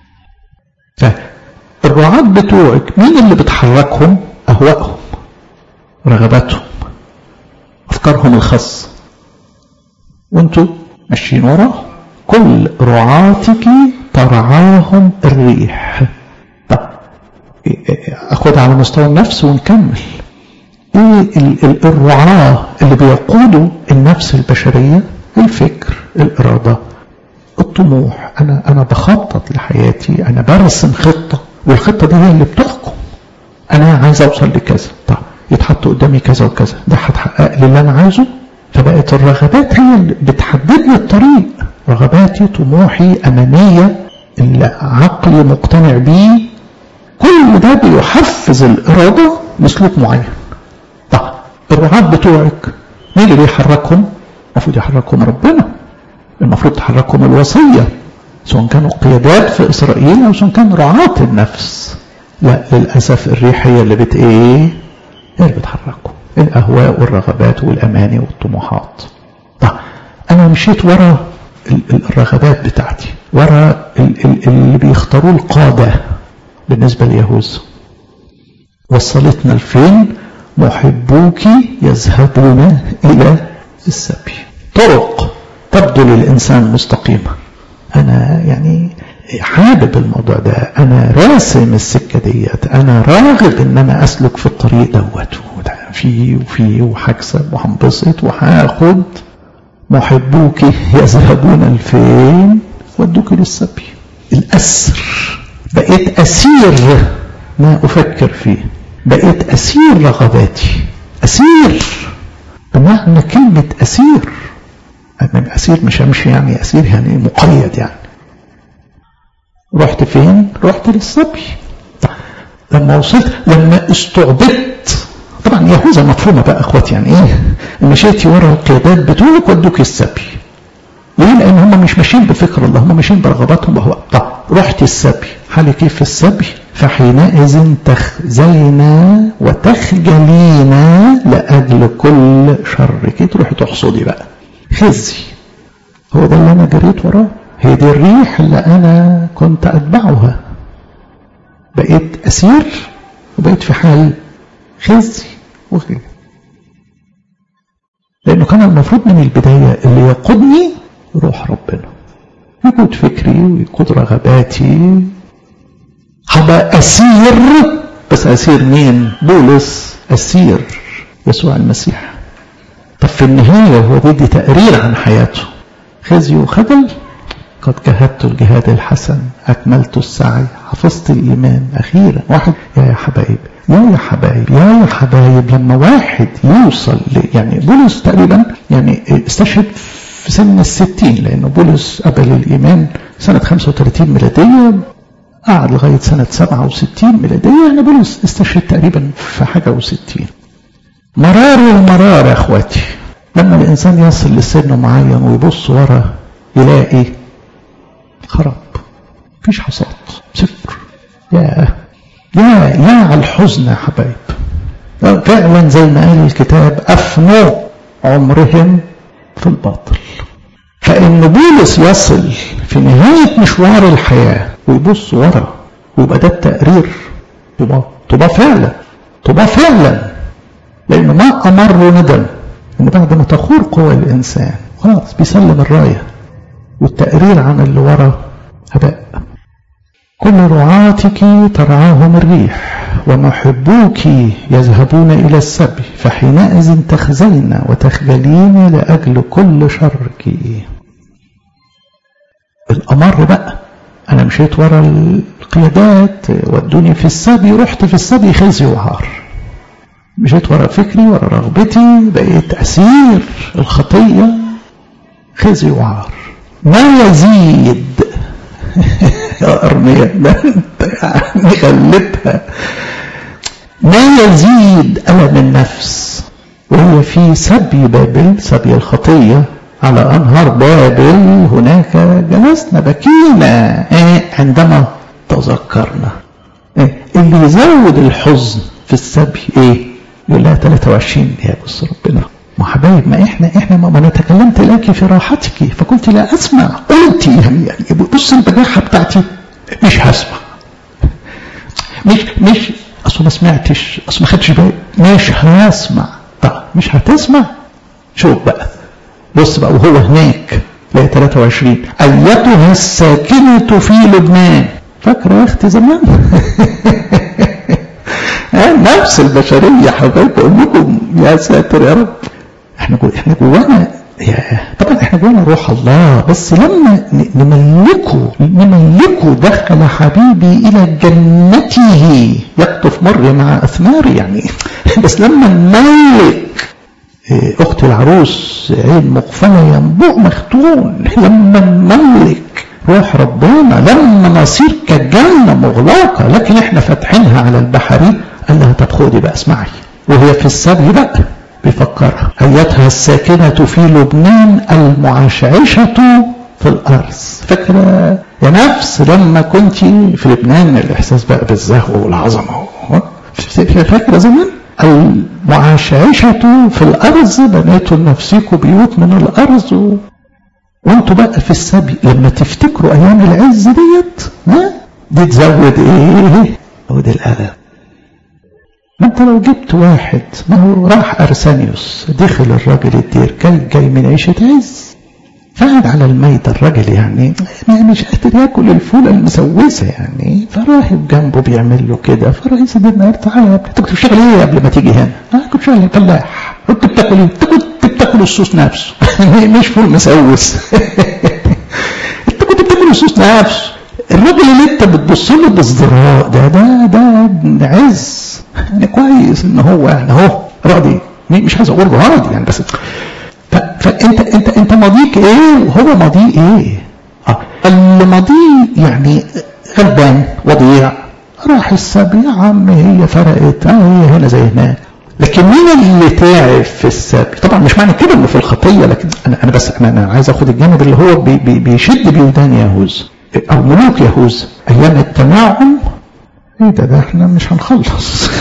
فالرعاة بتوعك مين اللي بتحركهم؟ اهوائهم، رغباتهم، افكارهم الخاصة، وانتوا ماشيين وراهم. كل رعاتك ترعاهم الريح. طب اخدها على مستوى النفس ونكمل. ايه الرعاة اللي بيقودوا النفس البشرية؟ الفكر، الارادة، الطموح. انا انا بخطط لحياتي، انا برسم خطة، والخطة دي هي اللي بتحكم. انا عايز اوصل لكذا، طب يتحط قدامي كذا وكذا، ده هتحقق لي اللي انا عايزه. فبقت الرغبات هي اللي بتحدد لي الطريق. رغباتي، طموحي، امانية، اللي عقلي مقتنع بيه، كل ده بيحفز الارادة لسلوك معين. طب الرعاة بتوعك مين اللي بيحركهم؟ المفروض يحركهم ربنا، المفروض تحركهم الوصية، سواء كانوا قيادات في اسرائيل او سواء كانوا رعاة النفس. لا، للاسف الريح هي اللي بت ايه؟ هي اللي بتحركهم، الاهواء والرغبات والاماني والطموحات. طب انا مشيت ورا الرغبات بتاعتي، ورا اللي بيختاروا القادة. بالنسبة ليهوذا وصلتنا لفين؟ محبوك يذهبون الى السبي. طرق تبدو للانسان مستقيمة. انا يعني حابب الموضوع ده، انا راسم السكة ديت، انا راغب ان انا اسلك في الطريق دوت، فيه وفيه وهكسب وهنبسط وهاخد. محبوك يذهبون الفين؟ ودوك للسبي. الاسر. بقيت اسير ما افكر فيه، بقيت اسير رغباتي. اسير بمعنى كلمة اسير. أنا اسير مش امشي يعني، اسير يعني مقيد يعني. رحت فين؟ رحت للسبي. لما وصلت، لما استعبدت، طبعا يهوذا مفهومة بقى اخواتي، يعني ايه مشيتي ورا القيادات بتوعك ودوك السبي. ليه؟ لان هم مش ماشيين بفكر الله، هم ماشيين برغباتهم وهو. طب رحت السبي، حالي كيف في السبي؟ فحينئذ تخزينا وتخجلينا لاجل كل شر. كي تروحي تحصدي بقى خزي. هو ده اللي انا جريت وراه، هي دي الريح اللي انا كنت اتبعها. بقيت اسير وبقيت في حال خزي وخير. لانه كان المفروض من البداية اللي يقودني روح ربنا، يقود فكري ويقود رغباتي. هبقى اسير، بس اسير مين؟ بولس اسير يسوع المسيح. طب في النهاية هو بيدي تقرير عن حياته، خزي وخجل. قد جهدت الجهاد الحسن، أكملت السعي، حفظت الإيمان. أخيرا واحد يا يا حبايب يا يا حبايب يا يا حبايب لما واحد يوصل ل... يعني بولس تقريبا يعني استشهد في سن الستين، لأنه بولس قبل الإيمان سنة خمسة وثلاثين ميلادية، قعد لغاية سنة سبعة وستين ميلادية. يعني بولس استشهد تقريبا في حاجة وستين. مرار ومرار يا أخواتي لما الإنسان يصل لسن معين ويبص ورا يلاقي خراب، مفيش حصاد، صفر. يا يا يا على الحزن يا حبايب. فعلا زي ما قال الكتاب أفنوا عمرهم في الباطل. فإن بولس يصل في نهاية مشوار الحياة ويبص ورا ويبقى ده التقرير، طبعا طبعا فعلا طبعا فعلا، لأنه ما أمر ندم إن بعد ما تخور قوى الإنسان خلاص بيسلم الراية، والتقرير عن اللي ورا هباء. كل رعاتك ترعاهم الريح ومحبوك يذهبون إلى السبي، فحينئذ تخزين وتخجلين لأجل كل شرك. الأمر بقى أنا مشيت ورا القيادات ودوني في السبي، رحت في السبي خزي وعار، مشيت ورا فكري ورا رغبتي، بقيت أسير الخطية خزي وعار. ما يزيد يا أرمية ده انت يعني غلبها، ما يزيد ألم النفس وهي في سبي بابل، سبي الخطية على أنهار بابل، هناك جلسنا بكينا عندما تذكرنا. اللي يزود الحزن في السبي ايه؟ يقول لها ثلاثة وعشرين يا بص ربنا ما حبايب، ما احنا احنا ما انا تكلمت لك في راحتك فقلت لا اسمع، قلت يعني يعني بص البجاحه بتاعتي مش هسمع، مش مش اصل ما سمعتش، اصل ما خدتش بالي، مش هسمع. طب مش هتسمع، شوف بقى بص بقى وهو هناك لا ثلاثة وعشرين ايتها الساكنه في لبنان. فاكره يا اختي زمان نفس البشريه حبايب، بقول لكم يا ساتر يا رب، احنا جو احنا جوانا طبعا احنا جوانا روح الله، بس لما نملكه نملكه دخل حبيبي الى جنته يقطف مر مع اثماري يعني. بس لما نملك اخت العروس عين مقفله ينبوع مختون، لما نملك روح ربنا، لما نصير كجنه مغلقه لكن احنا فاتحينها على البحري، قال لها طب خدي بقى اسمعي، وهي في السبي بقى بيفكرها ايتها الساكنه في لبنان المعشعشه في الارض. فاكره يا نفس لما كنت في لبنان الاحساس بقى بالزهو والعظمه، فاكره زمان المعشعشه في الارض، بنيتوا لنفسكم بيوت من الارض و... وانتوا بقى في السبي لما تفتكروا ايام العز ديت ها دي تزود ايه؟ تزود الالم. ما انت لو جبت واحد ما هو راح ارسانيوس دخل الراجل الدير كان جاي من عيشه عز، فقعد على الميت الراجل يعني مش قادر ياكل الفوله المسوسه يعني، فراهب جنبه بيعمل له كده، فرئيس الدير تعالى يا ابني انت كنت بتشتغل ايه قبل ما تيجي هنا؟ اه كنت شغال فلاح. كنت بتاكل ايه؟ انت كنت بتاكل الصوص نفسه مش فول مسوس انت كنت بتاكل الصوص نفسه. الراجل اللي انت بتبص له بازدراء ده ده ده عز يعني، كويس ان هو يعني اهو راضي، مش عايز اقول راضي يعني، بس فانت انت انت ماضيك ايه وهو ماضيه ايه؟ اه اللي ماضيه يعني غلبان وضيع، راح السبي يا عم هي فرقت اه هي هنا زي هناك. لكن مين اللي تعب في السبي؟ طبعا مش معنى كده انه في الخطيه، لكن انا انا بس انا, أنا عايز اخد الجانب اللي هو بي بي بيشد بيودان يهوذا او ملوك يهوذا ايام التناعم. ايه ده ده احنا مش هنخلص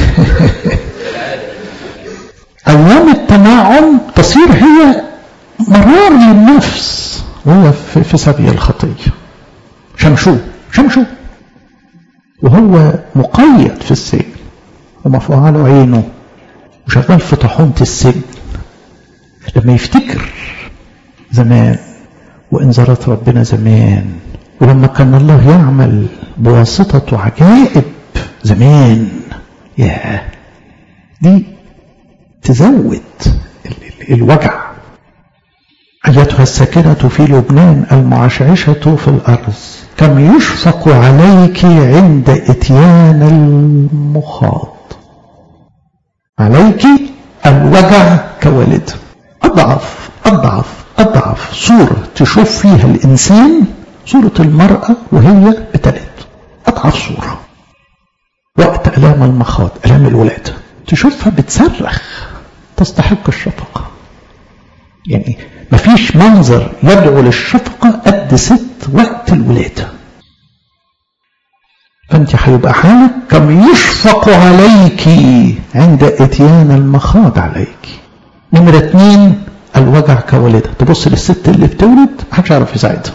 ايام التناعم تصير هي مرار للنفس وهو في, في سبي الخطيه. شمشوه شمشوه وهو مقيد في السجن ومرفوع له عينه وشغال في طاحونة السجن، لما يفتكر زمان وانذارات ربنا زمان، ولما كان الله يعمل بواسطته عجائب زمان، يا دي تزود الوجع. أيتها الساكنة في لبنان المعشعشة في الأرض، كم يشفق عليك عند إتيان المخاض. عليك الوجع كوالد. أضعف أضعف أضعف صورة تشوف فيها الإنسان صورة المرأة وهي بتلد، أضعف صورة وقت ألام المخاض، ألام الولادة، تشوفها بتصرخ تستحق الشفقة. يعني مفيش منظر يدعو للشفقة قد ست وقت الولادة. فأنت هيبقى حالك كم يشفق عليك عند إتيان المخاض عليك. نمرة اتنين الوجع كوالدة. تبص للست اللي بتولد محدش يعرف يساعدها،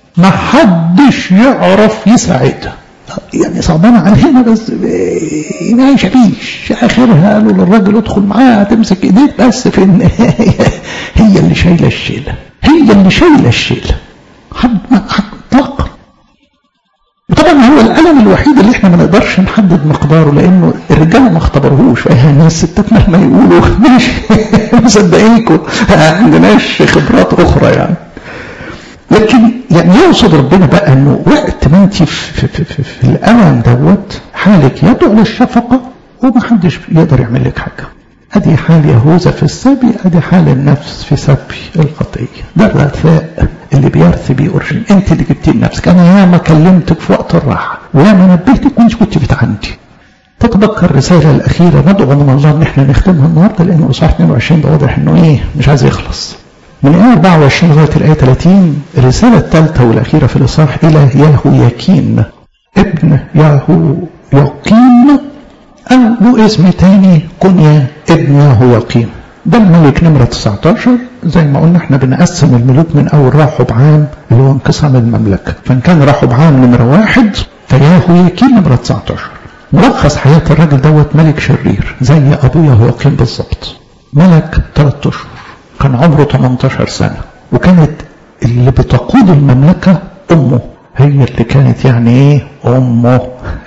محدش يعرف يساعدها، يعني صعبانة علينا بس ما فيش اخرها قالوا للراجل ادخل معاها تمسك ايديك، بس في النهاية هي اللي شايلة الشيلة، هي اللي شايلة الشيلة حد ما اطلقا. وطبعا هو الألم الوحيد اللي احنا ما نقدرش نحدد مقداره، لانه الرجاله ما اختبروهوش، يعني الستات مهما يقولوا مش مصدقينكم، ما عندناش خبرات اخرى يعني. لكن يعني يقصد ربنا بقى انه وقت ما انت في, في, في, في, في الالم دوت حالك يدعو للشفقه وما حدش يقدر يعمل لك حاجه. ادي حال يهوذا في السبي، ادي حال النفس في سبي الخطيه. ده الرثاء اللي بيرثي بيه اورشليم، انت اللي جبتيه لنفسك. انا ياما كلمتك في وقت الراحه وياما نبهتك وانت كنت بتعندي. تتبقى الرساله الاخيره ندعو من الله ان احنا نختمها النهارده، لانه اصحاح اثنين وعشرين ده واضح انه ايه مش عايز يخلص. من الايه أربعة وعشرين لغايه الايه ثلاثين الرساله الثالثه والاخيره في الاصحاح الى يهوياكين ابن يهوياقيم، أو له اسم تاني كنيا ابن يهوياقيم. ده الملك نمرة تسعة عشر. زي ما قلنا احنا بنقسم الملوك من أول رحبعام اللي هو انقسام المملكة، فإن كان رحبعام نمرة واحد فيهوياكيم نمرة تسعة عشر. ملخص حياة الراجل دوت ملك شرير زي أبو يهوياقيم بالظبط. ملك ثلاثة أشهر، كان عمره ثمانية عشر سنة، وكانت اللي بتقود المملكة أمه، هي اللي كانت يعني ايه أمه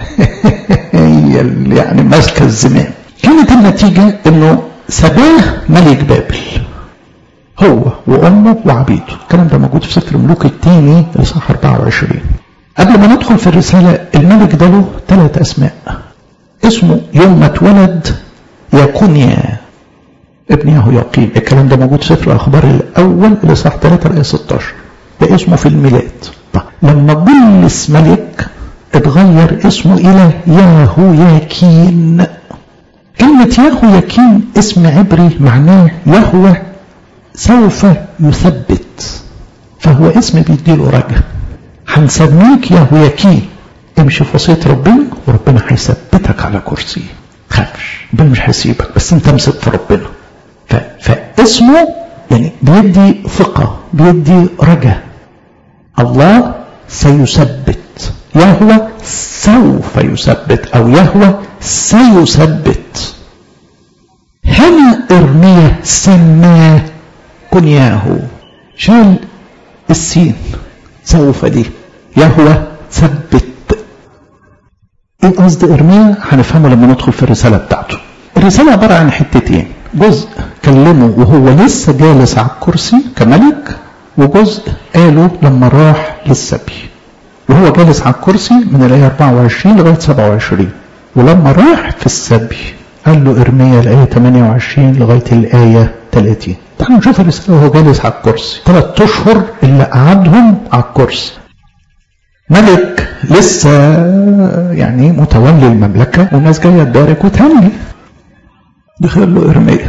هي اللي يعني ماسكة الزمام. كانت النتيجة انه سباه ملك بابل هو وامه وعبيده. الكلام ده موجود في سفر الملوك الثاني الاصحاح أربعة وعشرين. قبل ما ندخل في الرسالة، الملك ده له ثلاث اسماء. اسمه يوم ما اتولد يكونيا ابن يهوياقيم، الكلام ده موجود في سفر الاخبار الاول الاصحاح ثلاثة الايه ستة عشر. ده اسمه في الميلاد. طيب لما جلس ملك اتغير اسمه الى يهوياكين. كلمة يهوياكين اسم عبري معناه يهوى سوف يثبت، فهو اسم بيديله رجاء. هنسميك يهوياكين، امشي في وصية ربنا وربنا هيثبتك على كرسي، خافش ربنا مش هيسيبك، بس انت امسك في ربنا. فاسمه يعني بيدي ثقة، بيدي رجاء. الله سيثبت، يهوى سوف يثبت أو يهوى سيثبت. هنا إرميا سماه كنياه، شال السين سوف دي، يهوى ثبت. ايه قصد إرميا؟ هنفهمه لما ندخل في الرسالة بتاعته. الرسالة عبارة عن حتتين، جزء كلمه وهو لسه جالس على الكرسي كملك، وجزء قاله لما راح للسبي وهو جالس على الكرسي من الآية أربعة وعشرين لغاية سبعة وعشرين، ولما راح في السبي قال له إرميا الآية ثمانية وعشرين لغاية الآية ثلاثين. تعالوا نشوف الرسالة وهو جالس على الكرسي. ثلاث أشهر اللي قعدهم على الكرسي، ملك لسه يعني متولي المملكة والناس جاية تبارك وتهني. دخل له إرميا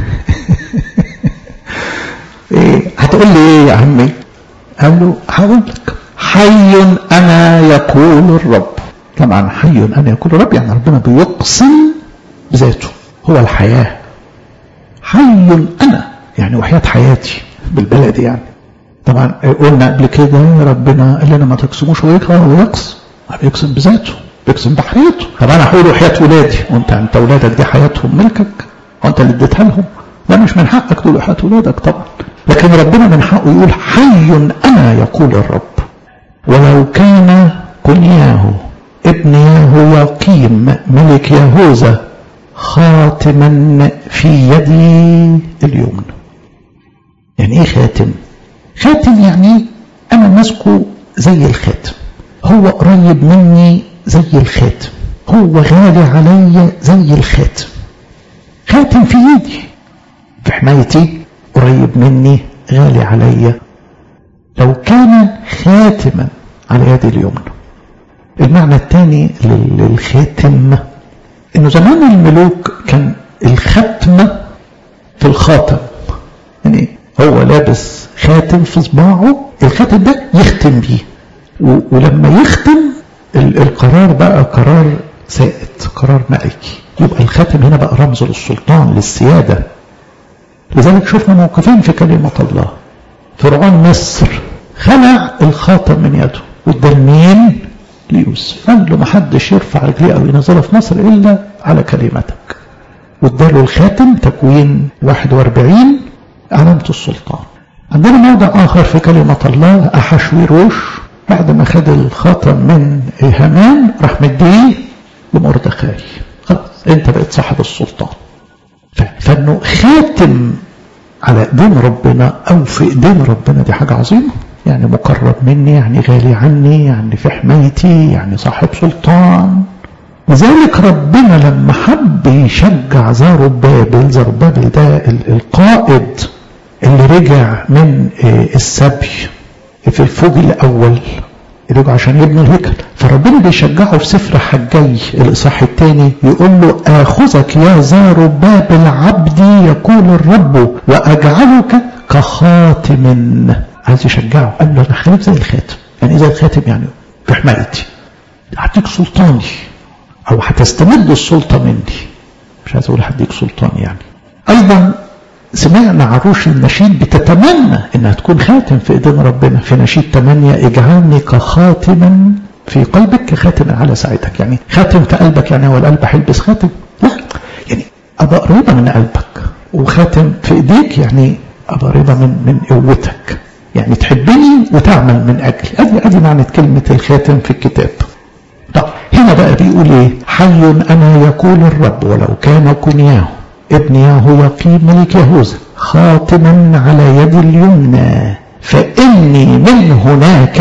ايه هتقول لي ايه يا عمي؟ قال له هقول لك حي انا يقول الرب. طبعا حي انا يقول الرب يعني ربنا بيقسم بذاته، هو الحياه. حي انا يعني وحياه حياتي بالبلد يعني. طبعا قلنا قبل كده ربنا قال لنا ما تقسموش، هو يقسم، بيقسم بذاته، بيقسم بحياته. طب انا هقول وحياه ولادي، وانت انت ولادك دي حياتهم ملكك وانت اللي اديتها لهم، ده مش من حقك تقول وحياه ولادك طبعا. لكن ربنا من حقه يقول حي انا يقول الرب. ولو كان كنياه ابن يهوياقيم ملك يهوذا خاتما في يدي اليمنى. يعني ايه خاتم؟ خاتم يعني انا ماسكه زي الخاتم، هو قريب مني زي الخاتم، هو غالي عليا زي الخاتم. خاتم في يدي في حمايتي، قريب مني، غالي عليا. لو كان خاتما على يد اليمنى. المعنى الثاني للخاتم انه زمان الملوك كان الختم في الخاتم، يعني هو لابس خاتم في صباعه، الخاتم ده يختم بيه، ولما يختم القرار بقى قرار سائد، قرار ملكي، يبقى الخاتم هنا بقى رمز للسلطان للسيادة. لذلك شفنا موقفين في كلمة الله. فرعون مصر خلع الخاتم من يده وادى لمين؟ ليوسف. قال له ما حدش يرفع رجليه او ينزله في مصر الا على كلمتك. واداله الخاتم، تكوين واحد واربعين، علامة السلطان. عندنا موضع اخر في كلمة الله، احشويروش بعد ما خد الخاتم من هامان راح مديه لمردخاي. خلاص انت بقيت صاحب السلطان. فانه خاتم على ايدين ربنا او في ايدين ربنا دي حاجة عظيمة. يعني مقرب مني، يعني غالي عني، يعني في حمايتي، يعني صاحب سلطان. لذلك ربنا لما حب يشجع زربابل، زربابل ده القائد اللي رجع من السبي في الفوج الاول، رجع عشان يبنوا الهيكل، فربنا بيشجعه في سفر حجي الاصحاح الثاني يقول له اخذك يا زربابل عبدي يقول الرب واجعلك كخاتم. عايز يشجعه، قال له انا هخليك زي الخاتم. يعني زي الخاتم يعني في حمايتي، هديك سلطاني او هتستمد السلطه مني. مش عايز اقول هديك سلطان يعني. ايضا سمعنا عروش النشيد بتتمنى انها تكون خاتم في ايدين ربنا في نشيد ثمانية، اجعلني كخاتما في قلبك كخاتم على ساعدك. يعني خاتم في قلبك، يعني هو القلب هيلبس خاتم؟ لا، يعني ابقى قريبه من قلبك. وخاتم في ايديك يعني ابقى قريبه من من قوتك، يعني تحبني وتعمل من اجلي. ادي ادي معنى كلمه الخاتم في الكتاب. طب هنا بقى بيقول ايه؟ حي انا يقول الرب ولو كان كنياه ابن يهوياقيم ملك يهوذا خاتما على يد اليمنى فاني من هناك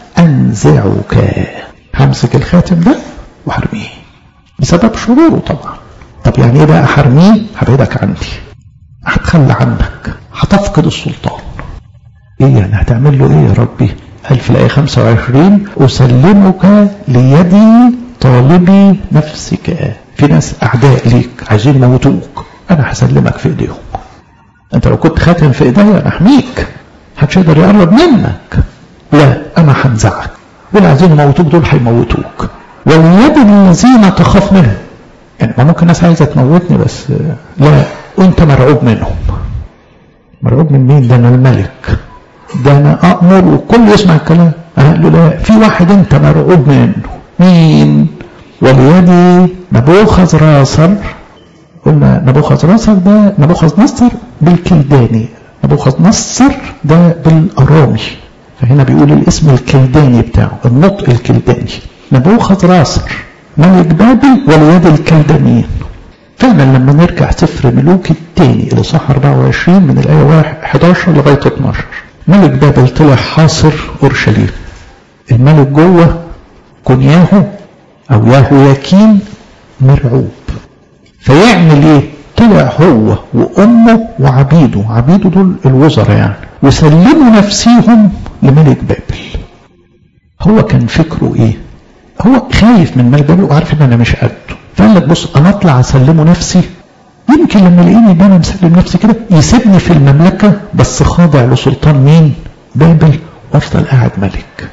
انزعك. همسك الخاتم ده وحرميه بسبب شروره طبعا. طب يعني ايه بقى حرميه؟ هبعدك عني، هتخلى عنك، هتفقد السلطان. ايه يعني هتعمل له ايه يا ربي؟ قال في الآية خمسة وعشرين أسلمك ليدي طالبي نفسك. في ناس أعداء ليك عايزين يموتوك، أنا هسلمك في إيديهم. أنت لو كنت خاتم في إيديا أنا أحميك، محدش يقدر يقرب منك. لا، أنا هنزعك، واللي عايزين يموتوك دول هيموتوك. واليد الذين تخاف منهم، يعني ما ممكن ناس عايزة تموتني بس لا، وأنت مرعوب منهم. مرعوب من مين؟ ده أنا الملك، ده أنا أأمر وكل يسمع الكلام. قال له لا، في واحد أنت مرعوب منه. مين؟ وليدي نبوخذ نصر. قلنا نبوخذ نصر ده نبوخذ نصر بالكلداني، نبوخذ نصر ده بالأرامي، فهنا بيقول الاسم الكلداني بتاعه، النطق الكلداني. نبوخذ نصر ملك بابل وليد الكلدانيين. فعلا لما نرجع سفر ملوك الثاني الى صح أربعة وعشرين من الآية احد عشر لغاية اثناشر، ملك بابل طلع حاصر أورشليم. الملك جوه كنياهو أو يهوياكين مرعوب، فيعمل ايه؟ طلع هو وأمه وعبيده، عبيده دول الوزراء يعني، وسلموا نفسيهم لملك بابل. هو كان فكره ايه؟ هو خايف من ملك بابل وعارف ان انا مش قده، فقال لك بص انا اطلع اسلمه نفسي، يمكن لما يلاقيني ان انا مسلم نفسي كده يسيبني في المملكه بس خاضع لسلطان مين؟ بابل، وافضل قاعد ملك.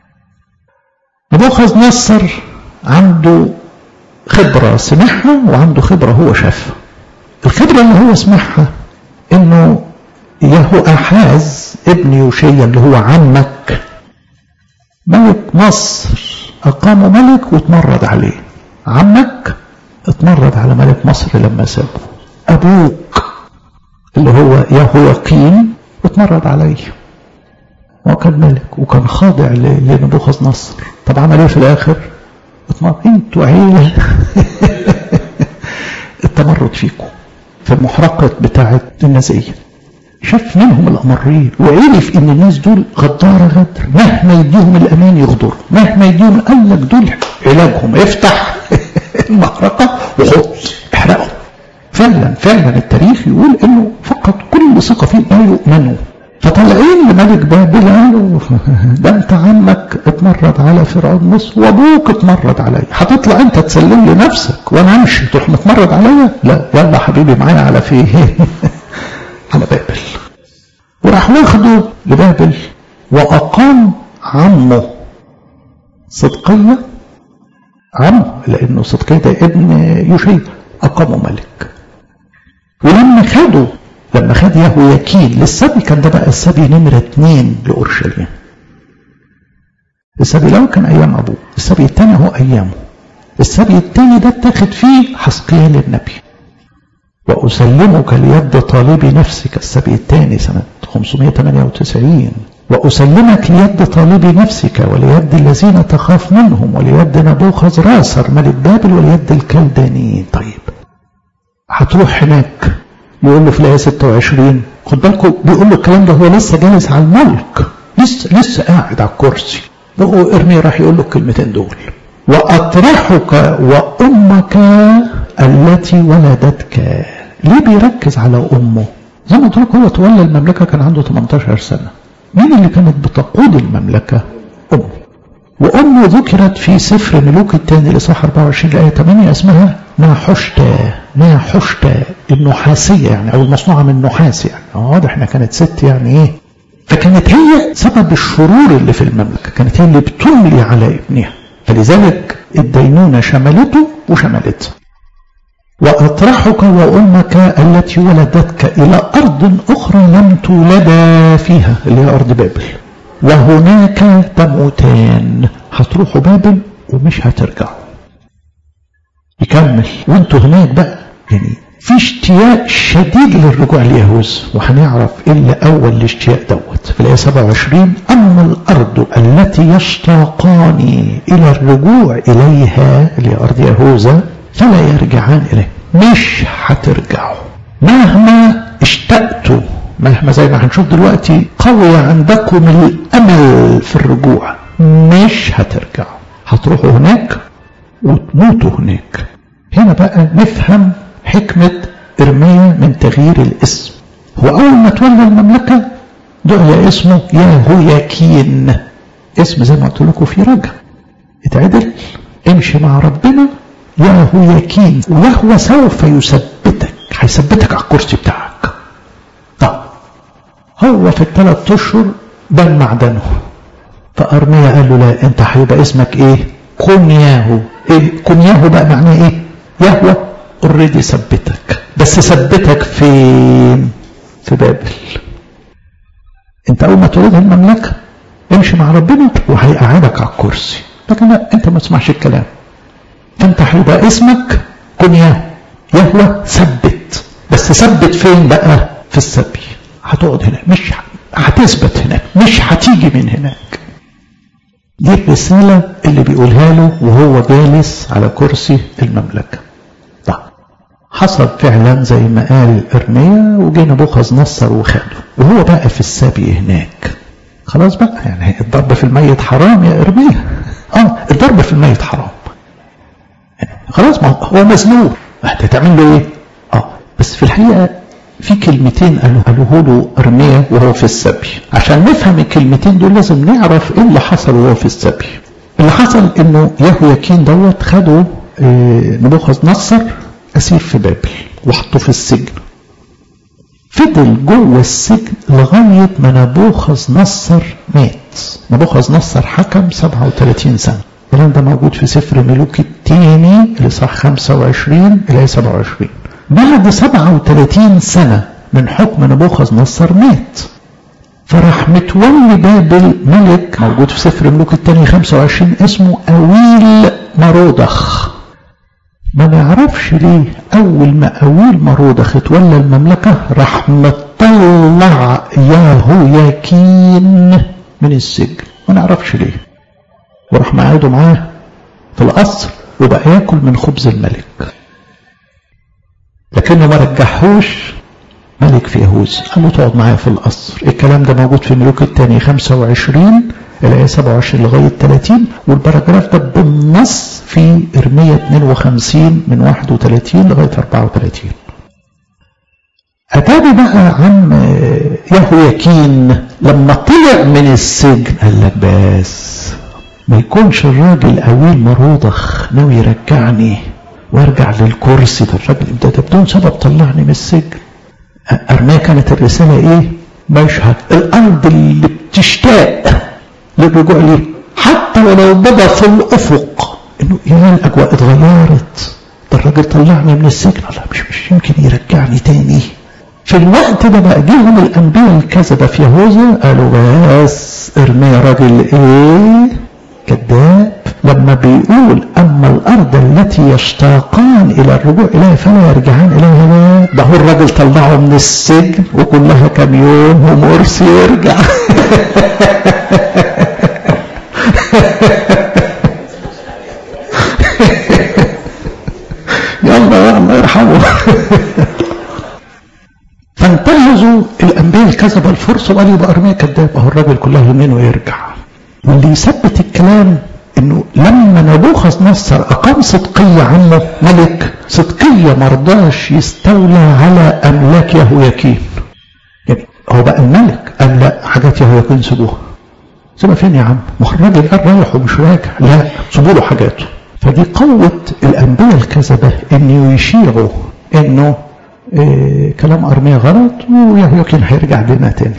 نبوخذ نصر عنده خبره سمعها وعنده خبره هو شافها. الخبره اللي هو سمعها انه يهوآحاز ابن يوشيا اللي هو عمك ملك مصر اقامه ملك واتمرد عليه. عمك اتمرد على ملك مصر لما سابه. ابوك اللي هو يهوياقيم اتمرد عليه، وكان ملك وكان خاضع لنبوخذ نصر. طب عمل ايه في الاخر؟ اتمرد. انتوا عيله التمرد فيكم في المحرقه بتاعه النازيه. شاف منهم الامرين وعرف ان الناس دول غداره غدر، مهما يديهم الامان يغدروا، مهما يديهم. قال لك دول علاجهم افتح المحرقه وحط احرقهم. فعلا فعلا التاريخ يقول انه فقط كل ثقه فيه لا يؤمنوا. فطالعين لملك بابل قالوا ده انت عمك اتمرد على فرعون مصر وابوك اتمرد عليا، هتطلع انت تسلم لي نفسك وانا امشي تروح متمرد عليا؟ لا، يلا حبيبي معايا على فيه على بابل. وراح واخده لبابل واقام عمه صدقية، عمه لانه صدقية ده ابن يوشيا، اقامه ملك. ولما خده لما خد يهوياكين للسبي كان ده بقى السبي نمرة اتنين لأورشليم. السبي الأول كان أيام أبوه، السبي الثاني هو أيامه. السبي الثاني ده اتاخد فيه حسقيال النبي. وأسلمك ليد طالب نفسك، السبي الثاني سنة خمسمائة وثمانية وتسعين. وأسلمك ليد طالب نفسك وليد الذين تخاف منهم وليد نبوخذ راسر ملك بابل وليد الكلدانيين. طيب هتروح هناك يقول له في الآية ستة وعشرين، خد بالكم بيقول له الكلام ده هو لسه جالس على الملك، لسه لسه قاعد على الكرسي. بقوا ارميا راح يقول له الكلمتين دول، وأطرحك وأمك التي ولدتك. ليه بيركز على أمه؟ زي ما قلت لك هو تولى المملكة كان عنده ثمانية عشر سنة. مين اللي كانت بتقود المملكة؟ أمه. وأمه ذكرت في سفر ملوك الثاني لصح أربعة وعشرين الآية ثمانية اسمها ناحشتا. ناحشتا النحاسية يعني، أو المصنوعة من النحاس يعني. واضح إنها كانت ست يعني إيه؟ فكانت هي سبب الشرور اللي في المملكة، كانت هي اللي بتملي على ابنها، فلذلك الدينونة شملته وشملتها. وأطرحك وأمك التي ولدتك إلى أرض أخرى لم تولدا فيها، اللي هي أرض بابل، وهناك تموتان. هتروحوا بابل ومش هترجعوا. يكمل وانتوا هناك بقى يعني في اشتياق شديد للرجوع ليهوذا، وهنعرف الا اول الاشتياق دوت في الايه سبعة وعشرين. اما الارض التي يشتاقان الى الرجوع اليها اللي هي ارض يهوذا فلا يرجعان اليه. مش هترجعوا مهما اشتقتوا، مهما زي ما هنشوف دلوقتي قوي عندكم الامل في الرجوع، مش هترجعوا. هتروحوا هناك وتموتوا هناك. هنا بقى نفهم حكمة إرميا من تغيير الاسم. هو أول ما تولى المملكة دعي اسمه يهوياكين، اسم زي ما قلت لكم فيه رجع، اتعدل، امشي مع ربنا يهوياكين، وهو سوف يثبتك، هيثبتك على الكرسي بتاعك. طب هو في الثلاث اشهر بان معدنه، فأرميا قال له لا، انت هيبقى اسمك ايه؟ كونياهو. ايه كونياهو بقى معناه ايه؟ يهوى اوريدي ثبتك، بس ثبتك فين؟ في بابل. انت اول ما تولد المملكه امشي مع ربنا وهيقعدك على الكرسي، لكن لا، انت ما تسمعش الكلام. انت هيبقى اسمك كونياهو، يهوى ثبت، بس ثبت فين بقى؟ في السبي. هتقعد هناك، مش هتثبت هناك، مش هتيجي من هناك. دي الرسالة اللي بيقولها له وهو جالس على كرسي المملكة. طيب حصل فعلا زي ما قال إرميا، وجي نبوخذ نصر وخده، وهو بقى في السبي هناك. خلاص بقى يعني الضرب في الميت حرام يا إرميا. اه الضرب في الميت حرام. خلاص ما هو مزنوق، هتعمل له ايه؟ اه بس في الحقيقة في كلمتين قالوا قالوه له إرميا وهو في السبي. عشان نفهم الكلمتين دول لازم نعرف ايه اللي حصل وهو في السبي. اللي حصل انه يهوياكين دوت خدوا اه نبوخذ نصر اسير في بابل وحطوه في السجن. فضل جوه السجن لغايه ما نبوخذ نصر مات. نبوخذ نصر حكم سبعة وثلاثين سنه. الكلام ده موجود في سفر ملوك الثاني الاصحاح خمسة وعشرين الى سبعة وعشرين. بعد سبعة وثلاثين سنة من حكم نبوخذ نصر مات، فراح متولي بابل ملك موجود في سفر ملوك الثاني خمسة وعشرين اسمه أويل مرودخ. ما نعرفش ليه أول ما أويل مرودخ اتولى المملكة راح مطلع يهوياكين من السجن، ما نعرفش ليه، وراح مقعده معاه في القصر وبقى ياكل من خبز الملك، لكنه ما رجحوش ملك في يهوذا، قال له تقعد معايا في القصر. الكلام ده موجود في ملوك الثاني خمسة وعشرين الآية سبعة وعشرين لغاية ثلاثين، والباراجراف ده بالنص في إرميا اثنين وخمسين من واحد وثلاثين لغاية أربعة وثلاثين. أتابع بقى عم يهوياكين لما طلع من السجن قال لك بس ما يكونش الراجل أويل مرودخ ناوي يرجعني وارجع للكرسي ده، الراجل ده بدون سبب طلعني من السجن. أرميا كانت الرسالة ايه؟ مشهد الارض اللي بتشتاق للرجوع ليه، حتى ولو بدا في الافق انه يا الاجواء اتغيرت، ده الراجل طلعني من السجن، لا مش مش يمكن يرجعني تاني. في الوقت ده بقى جيهم الانبياء الكذبه في يهوذا قالوا بس ارميا راجل ايه كذاب، لما بيقول اما الارض التي يشتاقان الى الرجوع اليها فلا يرجعان اليها، ده هو الراجل طلعه من السجن وكلها كام يوم ومرسي يرجع. يلا يلا يرحمه. فانتهزوا الانبياء الكذبه الفرصه وقالوا يبقى ارميا كذاب، اهو الراجل كلها يومين ويرجع. واللي يثبت الكلام انه لما نبوخذ نصر اقام صدقية عنه ملك، صدقية مرضاش يستولى على املاك يهوياكين. يعني هو بقى الملك قال لا حاجات يهوياكين سيبوها. سيبها فين يا عم؟ ما الراجل قال رايح ومش راجع، لا سيبوا له حاجاته. فدي قوة الانبياء الكذبة انه يشيعوا انه إيه كلام ارميا غلط ويهوياكين هيرجع لنا تاني.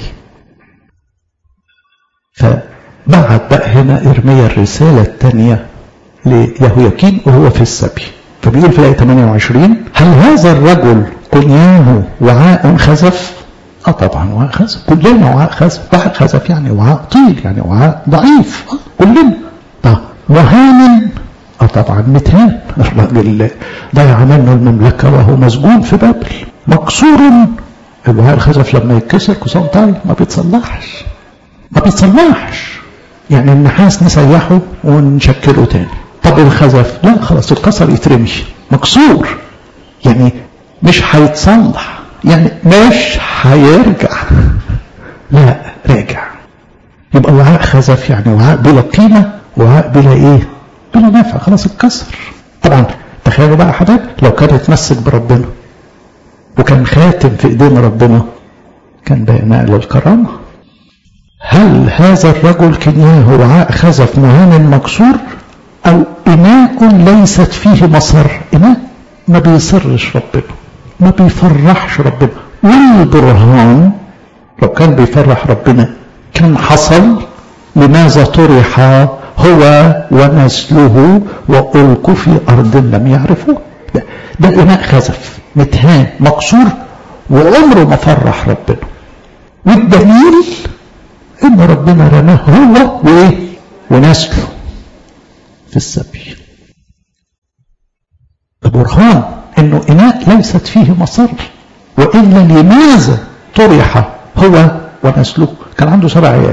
ف بعد بقى هنا ارميا الرسالة الثانية ليهوياكين وهو في السبي، فبيقول في الآية ثمانية وعشرين هل هذا الرجل قنياه وعاء خزف؟ اه طبعا وعاء خزف، كلنا وعاء خزف، وعاء خزف يعني وعاء طيل، يعني وعاء ضعيف، آه كلنا. طب وهان؟ اه طبعا متهان، الراجل ضيع منه المملكة وهو مسجون في بابل. مكسور، الوعاء الخزف لما يتكسر كسان طايل ما بيتصلحش، ما بيتصلحش، يعني النحاس نسيحه ونشكله تاني. طب الخزف لا خلاص اتكسر يترمي. مكسور يعني مش هيتصلح، يعني مش هيرجع، لا راجع. يبقى وعاء خزف يعني وعاء بلا قيمة، وعاء بلا ايه؟ بلا نفع، خلاص اتكسر. طبعا تخيلوا بقى حضرتك لو كان اتمسك بربنا وكان خاتم في ايدين ربنا كان بقى نقل الكرامة. هل هذا الرجل كنياه وعاء خزف مهان مكسور او اناء ليست فيه مصر؟ اناء ما بيصرش ربنا، ما بيفرحش ربنا. والبرهان لو كان بيفرح ربنا كان حصل. لماذا طرح هو ونسله وألقوا في أرض لم يعرفوه؟ ده, ده إناء خزف متهان مكسور وعمره ما فرح ربنا. والدليل إن ربنا رماه هو وإيه ونسله في السبي. البرهان إنه إناء ليست فيه مصر. وإلا لماذا طرح هو ونسله؟ كان عنده سبع عيال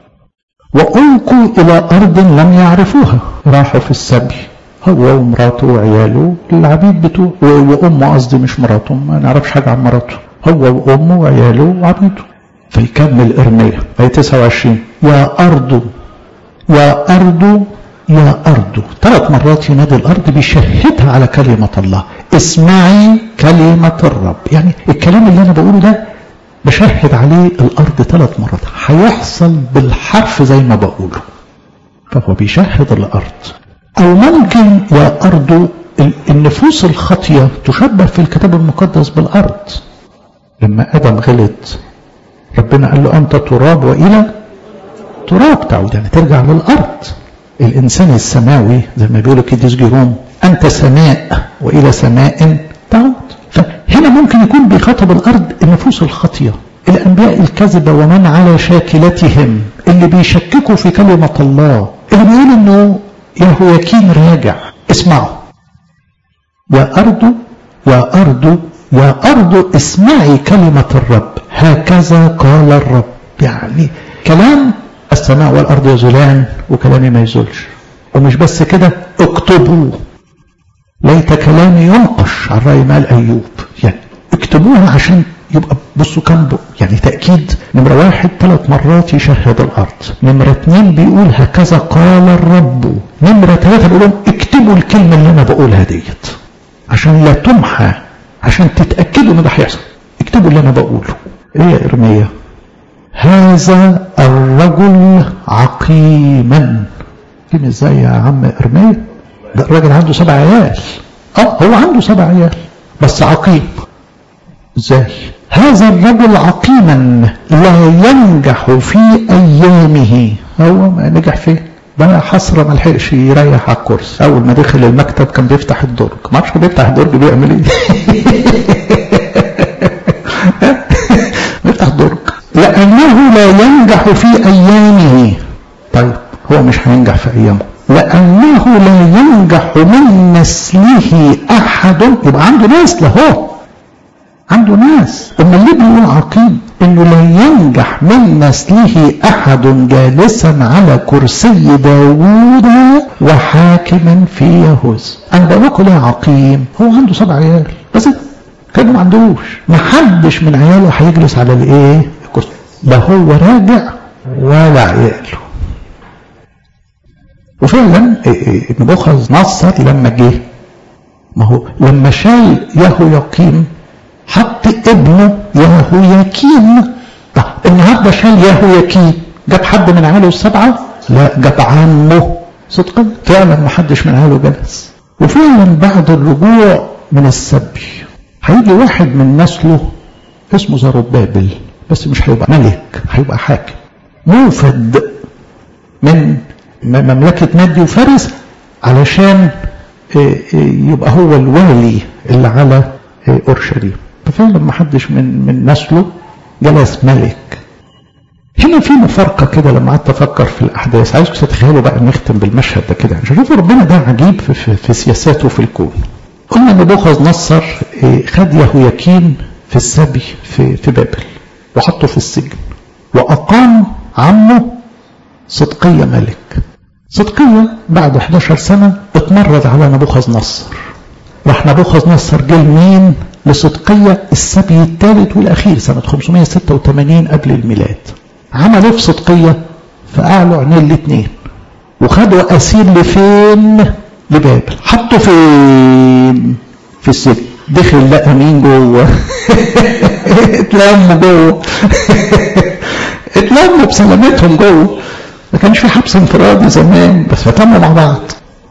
وألقوا إلى أرض لم يعرفوها، راحوا في السبي هو ومراته وعياله العبيد بتوعه، وأمه قصدي مش مراته، ما نعرفش حاجة عن مراته، هو وأمه وعياله وعبيده. فيكمل إرميا آية تسعة وعشرين يا أرض يا أرض يا أرض. ثلاث مرات ينادي الأرض بيشهدها على كلمة الله، اسمعي كلمة الرب. يعني الكلام اللي أنا بقوله ده بشهد عليه الأرض ثلاث مرات، هيحصل بالحرف زي ما بقوله، فهو بيشهد الأرض. أو ممكن يا أرض النفوس الخطية تشبه في الكتاب المقدس بالأرض. لما آدم غلط ربنا قال له أنت تراب وإلى تراب تعود، يعني ترجع للأرض. الإنسان السماوي زي ما بيقولوا كده جيروم أنت سماء وإلى سماء تعود. فهنا ممكن يكون بيخاطب الأرض النفوس الخطية، الأنبياء الكذبة ومن على شاكلتهم اللي بيشككوا في كلمة الله، اللي بيقول إنه يهوياكين راجع. اسمعوا يا أرض يا أرض يا أرض اسمعي كلمة الرب هكذا قال الرب. يعني كلام السماء والأرض يزولان وكلامي ما يزولش. ومش بس كده اكتبوه، ليت كلامي ينقش على رأي مال أيوب. يعني اكتبوها عشان يبقى بصوا كم يعني تأكيد. نمرة واحد ثلاث مرات يشهد الأرض، نمرة اثنين بيقول هكذا قال الرب، نمرة ثلاثة بيقولون اكتبوا الكلمة اللي أنا بقولها ديت عشان لا تمحى، عشان تتأكدوا إن ده هيحصل. اكتبوا اللي أنا بقوله. إيه يا إرميا؟ هذا الرجل عقيما. كم ازاي يا عم إرميا؟ ده الراجل عنده سبع عيال. اه هو عنده سبع عيال بس عقيم. ازاي؟ هذا الرجل عقيما لا ينجح في ايامه. هو ما نجح فيه بقى حسرة ما لحقش يريح على الكرسي. اول ما دخل المكتب كان بيفتح الدرج، ما اعرفش بيفتح الدرج بيعمل ايه. يفتح درج. لأنه لا ينجح في أيامه. طيب هو مش هينجح في أيامه، لأنه لا ينجح من نسله أحد. يبقى عنده نسل، هو عنده ناس. أما اللي بيقول عقيم إنه لا ينجح من نسله أحد جالسا على كرسي داوود وحاكما في يهوذا. أنا بقول لكم ليه عقيم؟ هو عنده سبع عيال بس كانوا ما عندوش، ما حدش من عياله هيجلس على الايه؟ الكرسي. لا هو راجع ولا عياله. وفعلا نبوخذ نصر لما جه، ما هو لما شال يهوياكيم حط ابنه يهوياكين. النهارده شال يهوياكين، جاب حد من عياله السبعه؟ لا، جاب عمه صدقا. فعلا ما حدش من عياله جلس. وفعلا بعد الرجوع من السبي هيجي واحد من نسله اسمه زربابل، بس مش هيبقى ملك، هيبقى حاكم موفد من مملكة مادي وفارس علشان يبقى هو الوالي اللي على أورشليم. ففعلا ما حدش من من نسله جلس ملك. هنا في مفارقة كده لما قعدت أفكر في الأحداث، عايزكم تتخيلوا بقى نختم بالمشهد ده كده. شوفوا ربنا ده عجيب في, في, في سياساته في الكون. قلنا نبوخذ نصر خد يهوياكين في السبي في, في بابل وحطه في السجن، وأقام عمه صدقية ملك. صدقية بعد احد عشر سنة اتمرد على نبوخذ نصر. راح نبوخذ نصر جه مين؟ لصدقية السبي الثالث والأخير سنة خمسمائة وستة وثمانين قبل الميلاد. عملوا في صدقية فقعلوا عينين الاثنين وخدوا أسير لفين؟ لبابل. حطوا فين؟ في السجن. دخل لقى مين جوه؟ اتلموا جوه. اتلموا بسلامتهم جوه. ما كانش في حبس انفرادي زمان، بس فتموا مع بعض.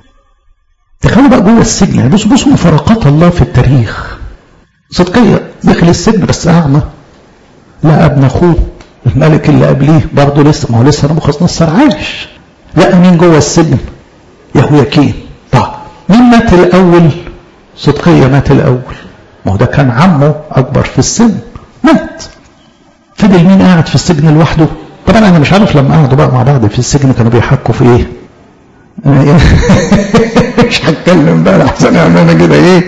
تخيلوا بقى جوه السجن. يعني بصوا بصوا مفارقات الله في التاريخ. صدقية دخل السجن بس أعمى، لقى ابن أخوه الملك اللي قبليه برضه لسه، ما هو لسه نبوخذ نصر عايش. لقى مين جوه السجن؟ يهوياكين. طيب مين مات الأول؟ صدقية مات الأول. ما هو ده كان عمه أكبر في السن، مات. فضل مين قاعد في السجن لوحده؟ طبعا أنا مش عارف لما قعدوا بقى مع بعض في السجن كانوا بيحكوا في إيه. مش هتكلم بقى لحسن أنا كده إيه،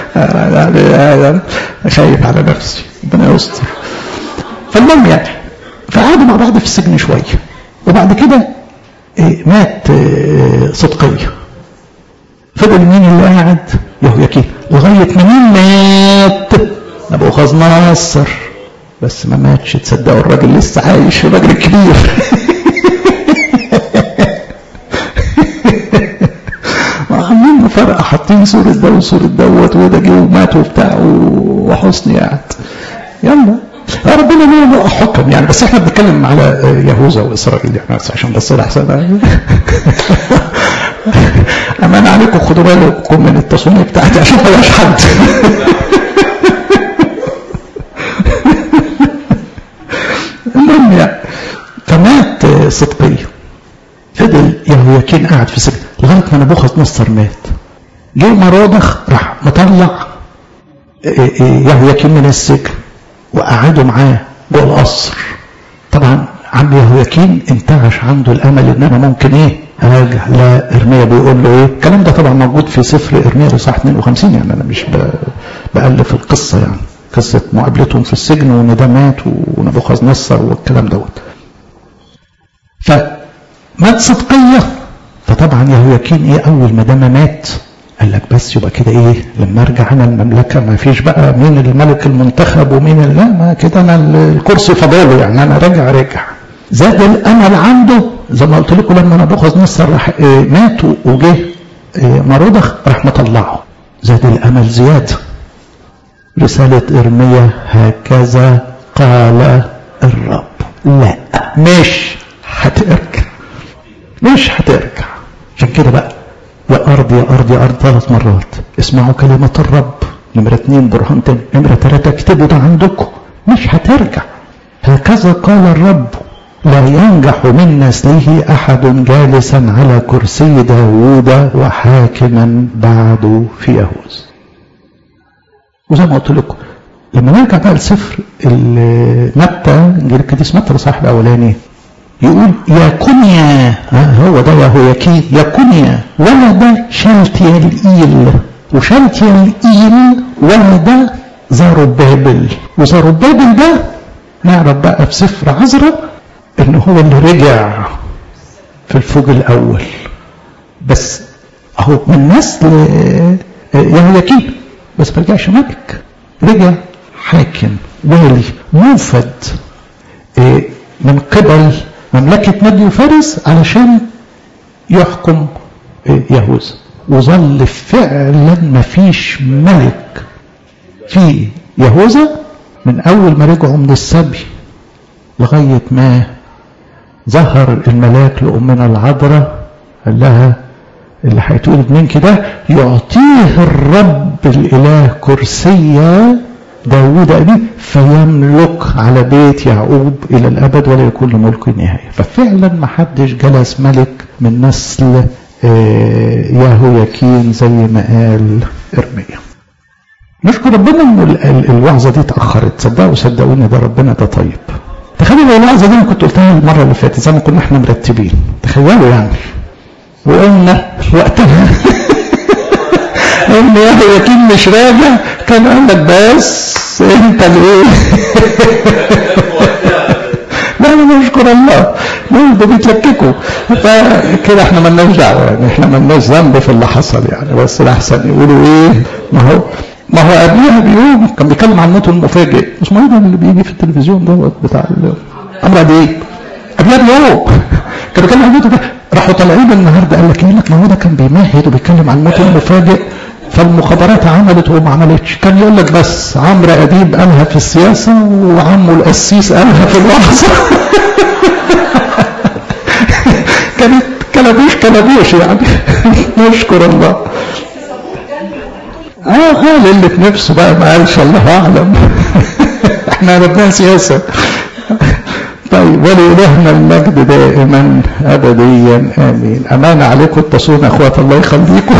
خايف على نفسي، ربنا يستر. فالمهم يعني فقعدوا مع بعض في السجن شوية، وبعد كده إيه مات إيه صدقية. فضل مين اللي قاعد؟ يهوياكين. لغاية ما مين مات؟ نبوخذ نصر. بس ما ماتش. تصدقوا الراجل لسه عايش، الراجل الكبير. عاملين مفارقة، حاطين صورة ده وصورة دوت، وده جه ومات وبتاع، وحسني قاعد. يلا ربنا له حكم يعني. بس احنا بنتكلم على يهوذا واسرائيل يعني، عشان بس احسن امان عليكم. خدوا بالكم من التصوير بتاعتي عشان ما يبقاش حد. المهم يعني فمات صدقية. فضل يهوياكين قاعد في السجن لغايه ما نبوخذ نصر مات. جه مرادخ راح مطلع يهوياكين من السجن وقعدوا معاه جوه القصر. طبعا عم يهوياكين انتعش عنده الامل ان انا ممكن ايه ارجع. لا، ارميا بيقول له ايه الكلام ده؟ طبعا موجود في سفر ارميا اصحاح اثنين وخمسين. يعني انا مش بألف القصه، يعني قصه مقابلتهم في السجن وان ده مات ونبوخذ نصر والكلام دوت. فمات صدقيه. فطبعا يهوياكين ايه اول ما دام مات قال لك بس يبقى كده ايه لما ارجع انا المملكه ما فيش بقى مين الملك المنتخب ومين لا، ما كده انا الكرسي فضاله، يعني انا راجع راجع. زاد الامل عنده زي ما قلت لكم لما نبوخذ نصر راح إيه مات وجه إيه مرودخ راح مطلعه. زاد الامل زياده. رساله ارميا هكذا قال الرب. لا مش هترجع، مش هترجع. عشان كده بقى وأرض يا أرض يا أرض ثلاث مرات. اسمعوا كلمة الرب. نمرة اثنين برهان تاني. نمرة ثلاثة اكتبوا ده عندكم. مش هترجع. هكذا قال الرب لا ينجح من نسله أحد جالسا على كرسي داوود وحاكما بعد في يهوذا. وزي ما قلت لكم لما نرجع بقى لسفر متى، انجيل القديس متى الاصحاح الاولاني يقول يا كونيا، هو ده يهوياكين، يا كونيا ولد شالتيالئيل، وشالتيالئيل ولد زربابل، وزربابل ده نعرف بقى في سفر عزرا ان هو اللي رجع في الفوج الاول، بس اهو من نسل يهوياكين، بس ما رجعش ملك، رجع حاكم والي موفد من قبل مملكة مادي وفارس علشان يحكم يهوذا. وظل فعلا ما فيش ملك في يهوذا من اول ما رجعوا من السبي لغاية ما ظهر الملاك لأمنا العذراء قال لها اللي هيتولد منك ده يعطيه الرب الإله كرسيا داود أبيه فيملك على بيت يعقوب إلى الأبد ولا يكون لملك نهاية. ففعلا ما حدش جلس ملك من نسل يهوياكين زي ما قال إرميا. نشكر ربنا ان الوعظة دي اتأخرت، صدقوا صدقوني ده ربنا ده طيب. تخيلوا لو الوعظة دي انا كنت قلتها المرة اللي فاتت زي ما كنا احنا مرتبين، تخيلوا يعني، وقلنا وقتها ان يهوياكين مش راجع، كان قال لك بس انت الايه لا انا نشكر الله ده بيتلككوا، فكده احنا مالناش دعوه يعني، احنا مالناش ذنب في اللي حصل يعني، بس الاحسن يقولوا ايه، ما هو ما هو قبلها بيوم كان بيتكلم عن الموت المفاجئ، اسمه ايه ده اللي بيجي في التلفزيون دوت بتاع عمرو اديب، قبلها بيوم كان بيتكلم عن الموت، راحوا طالعين النهارده قال لك ايه لك ما هو ده كان بيمهد وبيتكلم عن الموت المفاجئ فالمخابرات عملت وما عملتش. كان يقول لك بس عمرو اديب قالها في السياسه وعمه القسيس قالها في الوعظه كانت كلابيش كلابيش يعني نشكر الله. اه قال اللي في نفسه بقى ما قالش الله اعلم احنا ربنا سياسه. طيب ولإلهنا المجد دائما ابديا امين. امان عليكم التصون اخوات الله يخليكم.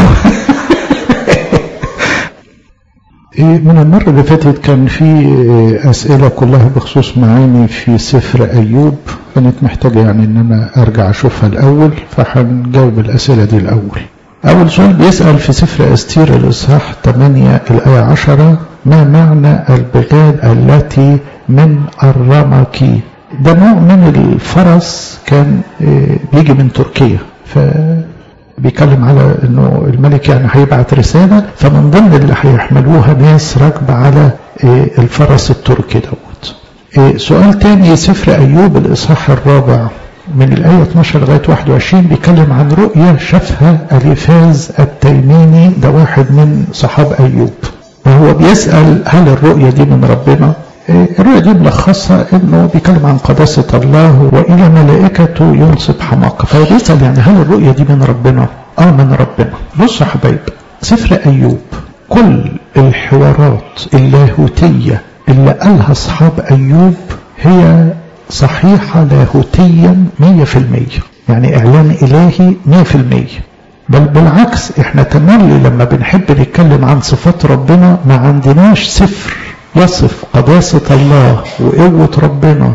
من المرة اللي فاتت كان في أسئلة كلها بخصوص معاني في سفر أيوب، كانت محتاجة يعني إن أنا أرجع أشوفها الأول، فهنجاوب الأسئلة دي الأول. أول سؤال بيسأل في سفر أستير الإصحاح ثمانية الآية عشرة، ما معنى البغال التي من الرمكي؟ ده نوع من الفرس كان بيجي من تركيا، ف بيتكلم على انه الملك يعني هيبعت رسالة، فمن ضمن اللي هيحملوها ناس راكبة على الفرس التركي دوت. سؤال تاني سفر ايوب الاصحاح الرابع من الايه اثناشر لغايه واحد وعشرين بيتكلم عن رؤيا شافها اليفاز التيميني، ده واحد من صحاب ايوب، وهو بيسأل هل الرؤيا دي من ربنا؟ الرؤيا دي ملخصها انه بيتكلم عن قداسة الله والى ملائكته ينصب حماقة، فبيسأل يعني هل الرؤيا دي من ربنا؟ اه من ربنا. بص يا حبايب، سفر ايوب كل الحوارات اللاهوتية اللي قالها اصحاب ايوب هي صحيحة لاهوتيا مية في المية، يعني اعلان الهي مية في المية. بل بالعكس احنا تملي لما بنحب نتكلم عن صفات ربنا ما عندناش سفر يصف قداسة الله وقوة ربنا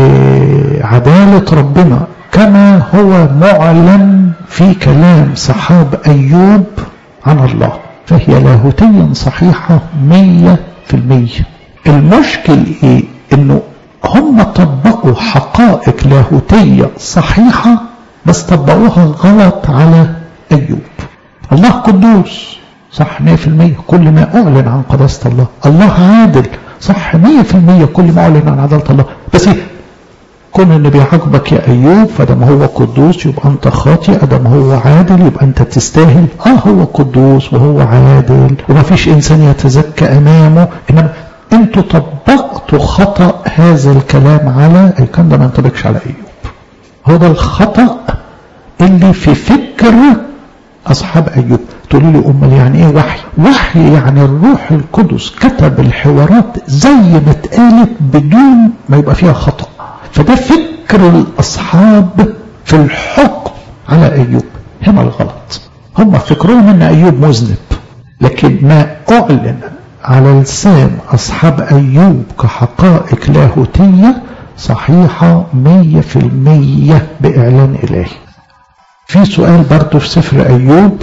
وعدالة ربنا كما هو معلن في كلام صحاب أيوب عن الله، فهي لاهوتيا صحيحة مية في المية. المشكل ايه؟ انه هم طبقوا حقائق لاهوتية صحيحة بس طبقوها غلط على أيوب. الله قدوس صح مية في المية كل ما أعلن عن قداسة الله، الله عادل صح مية في المية كل ما أعلن عن عدالة الله، بس ايه كون ان بيعاقبك يا ايوب فدام هو قدوس يبقى انت خاطئ، ادام هو عادل يبقى انت تستاهل. اه هو قدوس وهو عادل وما فيش انسان يتزكى امامه، انما انتوا طبقتوا خطأ هذا الكلام على اي كان ده ما ينطبقش على ايوب. هو ده الخطأ اللي في فكر اصحاب ايوب. تقولوا لي امال يعني ايه وحي؟ وحي يعني الروح القدس كتب الحوارات زي ما اتقالت بدون ما يبقى فيها خطأ. فده فكر الاصحاب في الحكم على ايوب، هنا الغلط. هم فكرهم ان ايوب مذنب، لكن ما اعلن على لسان أصحاب أيوب كحقائق لاهوتية صحيحة مية في المية بإعلان إلهي. في سؤال برضو في سفر أيوب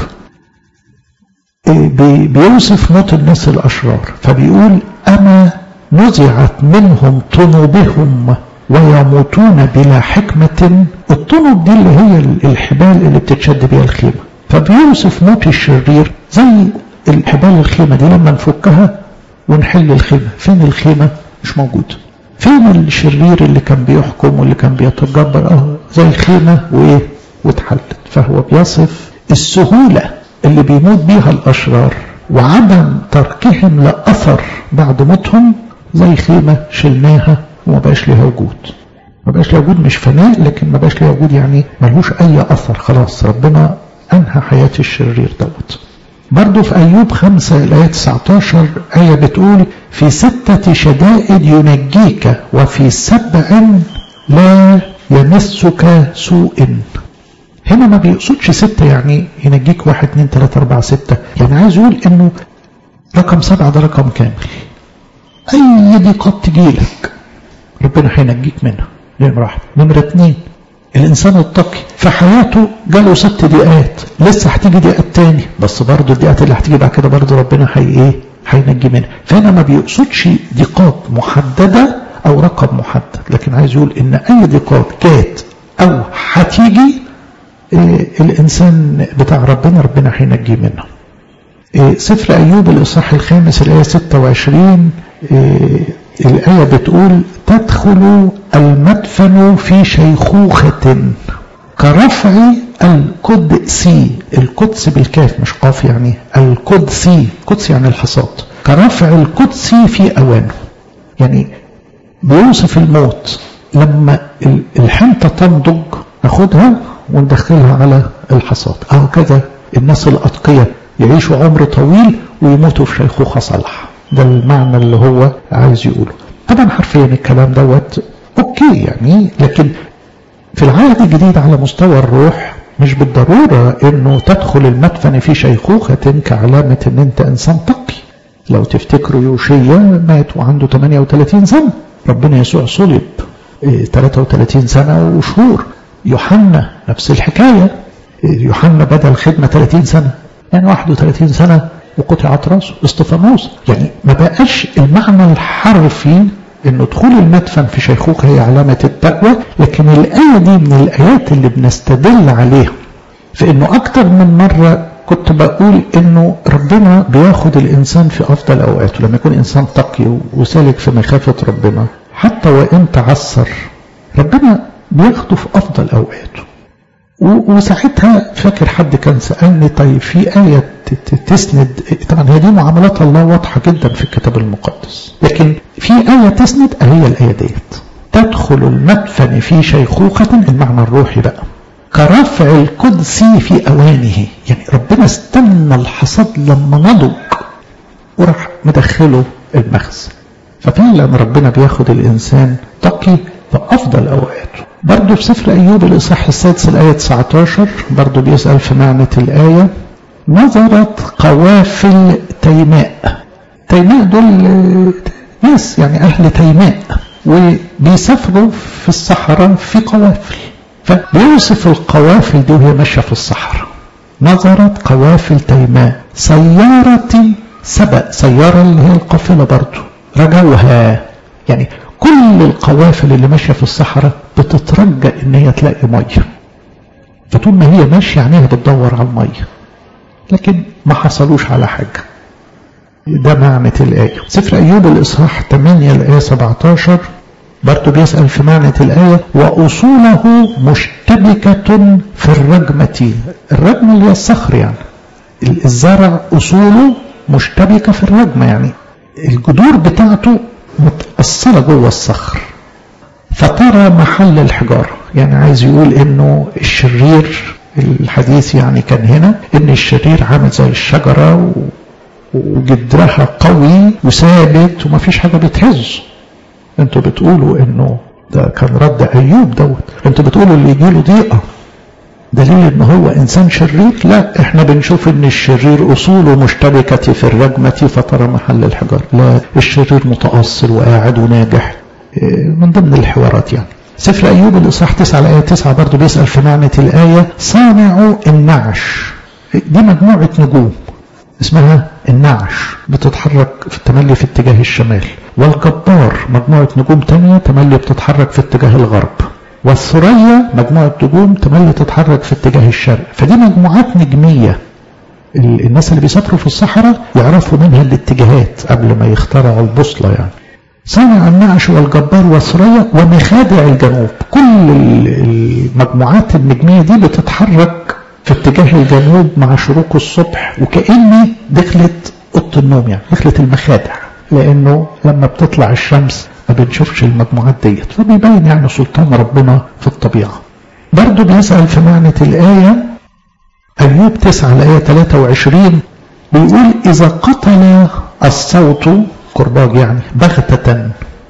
بيوصف موت الناس الأشرار، فبيقول أما نزعت منهم طنوبهم ويموتون بلا حكمة. الطنوب دي اللي هي الحبال اللي بتتشد بيها الخيمة، فبيوصف موت الشرير زي الحبال الخيمة دي لما نفكها ونحل الخيمة. فين الخيمة؟ مش موجود. فين الشرير اللي كان بيحكم واللي كان بيتجبر؟ اه زي الخيمة وايه واتحلت. فهو بيصف السهولة اللي بيموت بيها الأشرار وعدم تركهم لأثر بعد موتهم زي خيمة شلناها وما بقاش ليها وجود. ما بقاش ليها وجود مش فناء، لكن ما بقاش ليها وجود يعني ملهوش أي أثر، خلاص ربنا أنهى حياة الشرير دوت. برضو في أيوب خمسة الآية تسعة عشر آية بتقول في ستة شدائد ينجيك وفي سبع لا يمسك سوء. هنا ما بيقصدش ستة يعني ينجيك واحد اتنين تلاتة اربعة ستة، يعني عايز يقول انه رقم سبعة ده رقم كامل. اي ضيقات تجيلك ربنا هينجيك منها. نمرة واحد. نمرة اتنين الانسان التقي في حياته جاله ست دقيقات، لسه هتيجي دقيقات تاني، بس برضه الدقيقات اللي هتيجي بعد كده برضه ربنا هي ايه هينجي منها. فهنا ما بيقصدش ضيقات محددة او رقم محدد، لكن عايز يقول ان اي ضيقات جات او هتيجي إيه الإنسان بتاع ربنا ربنا هينجيه منه. إيه سفر أيوب الإصحاح الخامس الآية ستة وعشرين إيه الآية بتقول تدخل المدفن في شيخوخة كرفع القدسي. القدس بالكاف مش قاف، يعني القدسي. قدس يعني الحصاد. كرفع القدسي في أوانه، يعني بيوصف الموت لما الحنطة تنضج ناخدها وندخلها على الحصاد. أو كذا الناس الأتقياء يعيشوا عمر طويل ويموتوا في شيخوخة صالحة. ده المعنى اللي هو عايز يقوله. طبعا حرفيا الكلام دوت اوكي يعني، لكن في العهد الجديد على مستوى الروح مش بالضرورة انه تدخل المدفن في شيخوخة كعلامة ان انت انسان تقي. لو تفتكروا يوشيا مات وعنده ثمانية وثلاثين سنة، ربنا يسوع صلب ثلاثة وثلاثين سنة وشهور. يوحنا نفس الحكاية، يوحنا بدأ الخدمة ثلاثين سنة، يعني واحد وثلاثين سنة وقطعت راسه. استفانوس يعني ما بقاش المعنى الحرفي انه دخول المدفن في شيخوخة هي علامة التقوى، لكن الآية دي من الآيات اللي بنستدل عليها في انه اكتر من مرة كنت بقول انه ربنا بياخد الانسان في افضل اوقاته لما يكون انسان تقي وسالك في مخافة ربنا. حتى وان تعثر ربنا بياخده في افضل اوقاته. وساعتها فاكر حد كان سألني طيب في آية تسند، طبعا هي دي معاملات الله واضحة جدا في الكتاب المقدس، لكن في آية تسند هي الآية ديت تدخل المدفن في شيخوخة، المعنى الروحي بقى كرفع القدسي في أوانه، يعني ربنا استنى الحصاد لما نضج وراح مدخله المخزن. ففعلا ربنا بياخد الإنسان تقي في أفضل أوقاته. برضو في سفر أيوب الإصحاح السادس الآية تسعة عشر برضو بيسأل في معنى الآية نظرت قوافل تيماء. تيماء دول ناس يعني أهل تيماء وبيسافروا في الصحراء في قوافل، فبيوصف القوافل دي وهي ماشية في الصحراء. نظرت قوافل تيماء سيارة سبأ، سيارة اللي هي القافلة برضو رجوها، يعني كل القوافل اللي ماشية في الصحراء بتترجى ان هي تلاقي مية، فطول ما هي ماشية يعني بتدور على المية، لكن ما حصلوش على حاجة. ده معنى الآية. سفر أيوب الإصحاح ثمانية الآية سبعة عشر برضو بيسأل في معنى الآية وأصوله مشتبكة في الرجمة. الرجمة اللي هي الصخر، يعني الزرع أصوله مشتبكة في الرجمة، يعني الجذور بتاعته متأصلة جوه الصخر فترى محل الحجارة. يعني عايز يقول انه الشرير الحديث يعني كان هنا ان الشرير عامل زي الشجرة وجدرها قوي وثابت وما فيش حاجة بتهز. انتوا بتقولوا انه ده كان رد ايوب دوت، انتوا بتقولوا اللي يجيله ضيقة دليل ان هو انسان شرير؟ لا، احنا بنشوف ان الشرير اصوله مشتبكة في الرجمة فترى محل الحجار. لا، الشرير متأصل وقاعد وناجح. من ضمن الحوارات يعني سفر ايوب الاصحاح تسعة الايه تسعة برضه بيسأل في معنى الايه صانع النعش. دي مجموعة نجوم اسمها النعش بتتحرك في التملي في اتجاه الشمال، والجبار مجموعة نجوم تانية تملي بتتحرك في اتجاه الغرب، والثريا مجموعة نجوم تملي تتحرك في اتجاه الشرق. فدي مجموعات نجمية الناس اللي بيسافروا في الصحراء يعرفوا منها الاتجاهات قبل ما يخترعوا البوصلة يعني. صانع النعش والجبار والثريا ومخادع الجنوب. كل المجموعات النجمية دي بتتحرك في اتجاه الجنوب مع شروق الصبح، وكأني دخلت اوضه النوم يعني دخلت المخادع، لانه لما بتطلع الشمس ما بنشوفش المجموعات ديت، فبيبين يعني سلطان ربنا في الطبيعة. برضو بيسأل في معنى الآية أيوب تسعة الآية ثلاثة وعشرين بيقول إذا قتل الصوت كرباج يعني بغتة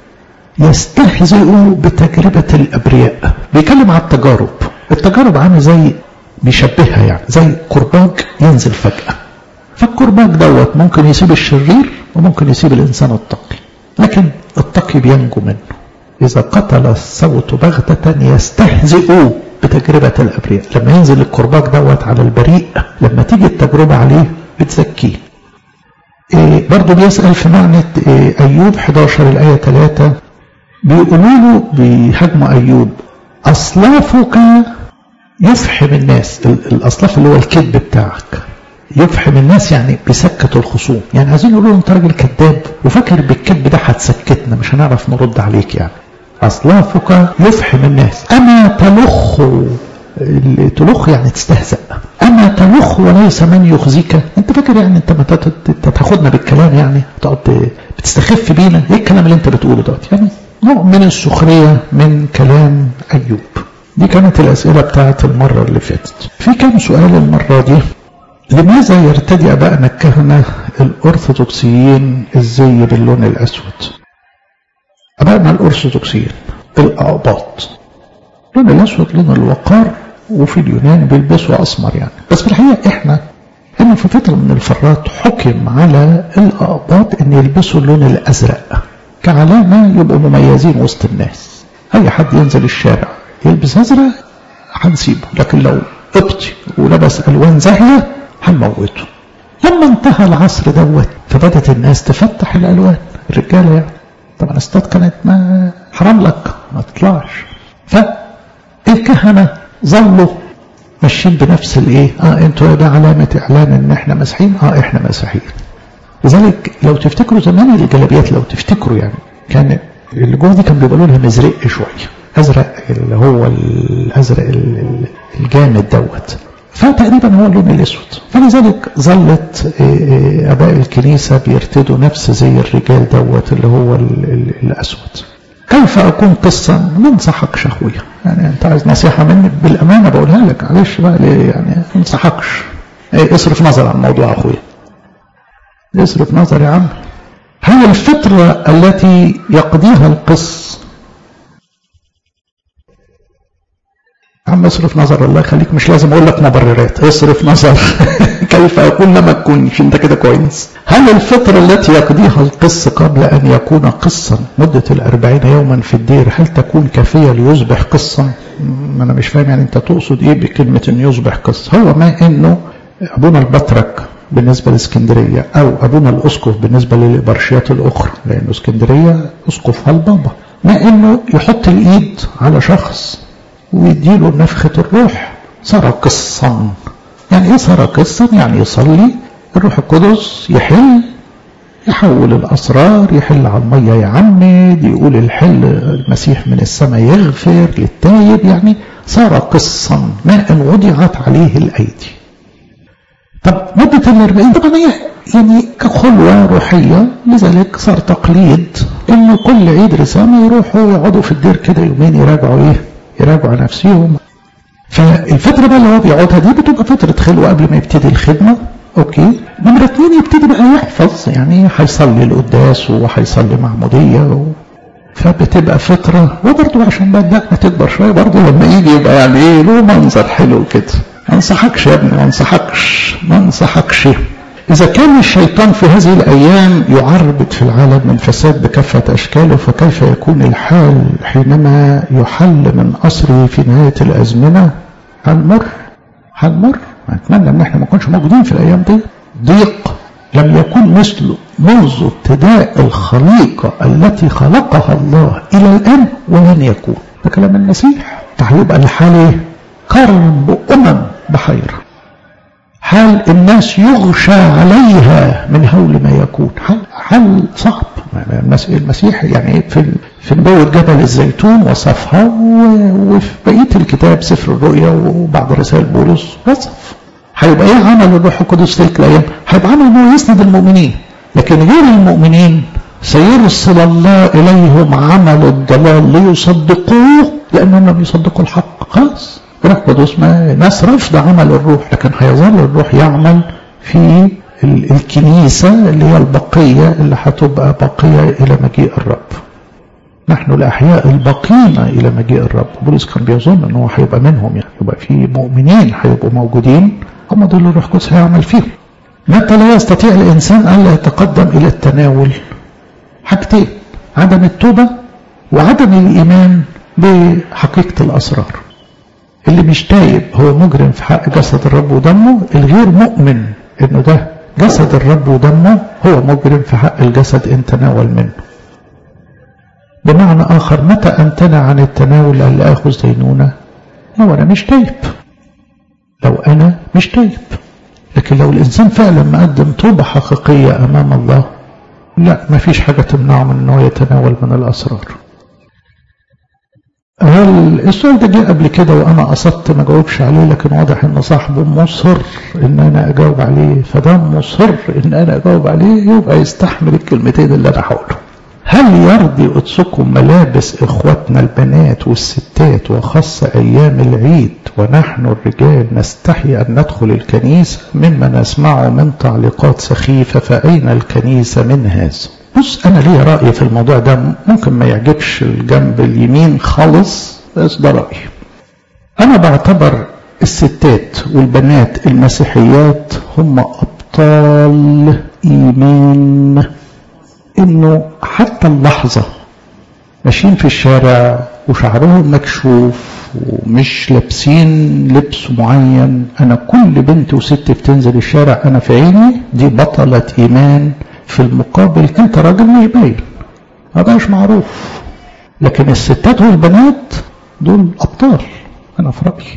يستهزئ بتجربة الأبرياء. بيتكلم على التجارب. التجارب عامل زي بيشبهها يعني زي كرباج ينزل فجأة، فالكرباج دوت ممكن يسيب الشرير وممكن يسيب الإنسان التقي، لكن التقي بينجو منه. إذا قتل الصوت بغتة يستهزئ بتجربة الأبرياء. لما ينزل الكرباج دوت على البريء لما تيجي التجربة عليه بتزكيه. إيه برضو بيسأل في معنى إيه أيوب حداشر الآية ثلاثة بيقولوا له بيهاجموا أيوب أصلافك يفحم الناس. الأصلاف اللي هو الكذب بتاعك يفحم الناس يعني بيسكت الخصوم، يعني عايزين يقولوا انت راجل كذاب وفاكر بالكذب ده هتسكتنا مش هنعرف نرد عليك. يعني أصلافك يفحم الناس أما تلخ. تلخ يعني تستهزأ. أما تلخ وليس من يخزيك. انت فاكر يعني انت ما تاخدنا بالكلام يعني تقعد بتستخف بينا؟ ايه الكلام اللي انت بتقوله دوت؟ يعني نوع من السخرية من كلام أيوب. دي كانت الأسئلة بتاعت المرة اللي فاتت. في كم سؤال المرة دي. لماذا يرتدي أبائنا الكهنة الأرثوذكسيين الزي باللون الأسود؟ أبائنا الأرثوذكسيين الأقباط لون الأسود لون الوقار، وفي اليونان بيلبسوا أسمر يعني. بس في الحقيقة إحنا إنه في فترة من الفترات حكم على الأقباط إن يلبسوا اللون الأزرق كعلامة يبقوا مميزين وسط الناس. أي حد ينزل الشارع يلبس أزرق هنسيبه، لكن لو قبطي ولبس ألوان زاهية هنموته. لما انتهى العصر دوت فبدت الناس تفتح الألوان الرجالة يعني. طبعا الستات كانت ما حرام لك ما تطلعش، فالكهنة ظلوا ماشيين بنفس الايه اه انتوا ده علامة اعلان ان احنا مسيحيين. اه احنا مسيحيين. لذلك لو تفتكروا زمان الجلابيات لو تفتكروا يعني كان اللي جوه دي كان بيبقى لونها مزرق شويه، ازرق اللي هو الازرق الجامد دوت، فتقريبا هو اللون الاسود. فلذلك ظلت اباء الكنيسه بيرتدوا نفس زي الرجال دوت اللي هو الاسود. كيف اكون قصا؟ ما انصحكش اخويا، يعني انت عايز نصيحه مني بالامانه بقولها لك، معلش بقى يعني ما انصحكش. اصرف نظر عن الموضوع اخويا، اصرف نظر يا عم. هل الفترة التي يقضيها القس عم اصرف نظر الله يخليك، مش لازم اقول لك مبررات، اصرف نظر كيف اكون لما تكونش انت كده كويس. هل الفترة التي يقضيها القس قبل ان يكون قصا مدة الاربعين يوما في الدير هل تكون كافية ليصبح قصا؟ ما انا مش فاهم يعني انت تقصد ايه بكلمة ان يصبح قص. هو ما انه ابونا البطرك بالنسبة لاسكندرية او ابونا الاسقف بالنسبة للإبرشيات الاخرى، لانه اسكندرية اسقفها البابا، ما انه يحط الايد على شخص ويديله نفخة الروح صار قصا. يعني ايه صار قصا؟ يعني يصلي الروح القدس يحل يحول الاسرار، يحل على المية يعمد، يقول الحل المسيح من السماء يغفر للتايب، يعني صار قصا ما ان وضعت عليه الايدي. طب مدة الاربعين طبعا هي يعني كخلوة روحية، لذلك صار تقليد انه كل عيد رسامة يروحوا يقعدوا في الدير كده يومين يراجعوا ايه يراجعوا نفسهم. فالفترة بقى اللي هو بيقعدها دي بتبقى فترة خلوة قبل ما يبتدي الخدمة. اوكي. نمرة اتنين يبتدي بقى يحفظ، يعني هيصلي القداس وهيصلي معمودية و... فبتبقى فطرة. وبرضه عشان بقى الدقنة تكبر شوية برضه لما يجي يبقى يعني ايه له منظر حلو كده. ما انصحكش يا ابني، ما انصحكش ما انصحكش إذا كان الشيطان في هذه الأيام يعربد في العالم من فساد بكافة أشكاله، فكيف يكون الحال حينما يحل من أسره في نهاية الأزمنة؟ هنمر هنمر أتمنى أن احنا ما نكونش موجودين في الأيام دي. ضيق لم يكن مثله منذ ابتداء الخليقة التي خلقها الله إلى الآن ولن يكون. ده كلام المسيح. هيبقى الحال كرب أمم بحيرة، حال الناس يغشى عليها من هول ما يكون، حال, حال صعب. المسيح يعني في في نبوة جبل الزيتون وصفها، وفي بقية الكتاب سفر الرؤيا وبعض رسائل بولس وصف. هيبقى ايه عمل الروح القدس تلك الايام؟ هيبقى عمل انه يسند المؤمنين، لكن غير المؤمنين سيرسل الله اليهم عمل الضلال ليصدقوه لانهم لم يصدقوا الحق. خلاص الروح القدس ما ناس رفض عمل الروح، لكن هيظل الروح يعمل في الكنيسة اللي هي البقية اللي هتبقى بقية إلى مجيء الرب. نحن الأحياء البقين إلى مجيء الرب. بولس كان بيظن أنه هيبقى منهم، يعني يبقى في مؤمنين هيبقوا موجودين هم دول الروح القدس هيعمل فيهم. متى لا يستطيع الإنسان ألا يتقدم إلى التناول؟ حاجتين: عدم التوبة وعدم الإيمان بحقيقة الأسرار. اللي مش تايب هو مجرم في حق جسد الرب ودمه، الغير مؤمن انه ده جسد الرب ودمه هو مجرم في حق الجسد ان تناول منه. بمعنى اخر، متى امتنع عن التناول لألا اخذ دينونة؟ لو انا مش تايب، لو انا مش تايب. لكن لو الانسان فعلا مقدم توبة حقيقية امام الله، لا، ما فيش حاجة تمنعه من انه يتناول من الاسرار. هل السؤال ده جه قبل كده وانا قصدت ما جاوبش عليه، لكن واضح ان صاحبه مصر ان انا اجاوب عليه، فده مصر ان انا اجاوب عليه يبقى يستحمل الكلمتين اللي انا هقوله. هل يرضي قدسكم ملابس اخواتنا البنات والستات وخاصة ايام العيد ونحن الرجال نستحي ان ندخل الكنيسة مما نسمعه من تعليقات سخيفة؟ فاين الكنيسة من هذا؟ بص، انا ليه رأي في الموضوع ده، ممكن ما يعجبش الجنب اليمين خالص، بس ده رأيي. انا بعتبر الستات والبنات المسيحيات هم ابطال ايمان، انه حتى اللحظة ماشيين في الشارع وشعرهم مكشوف ومش لابسين لبس معين، انا كل بنت وست بتنزل الشارع انا في عيني دي بطلة ايمان. في المقابل انت راجل مش باين، ما بقاش معروف، لكن الستات والبنات دول ابطال. انا في رأيي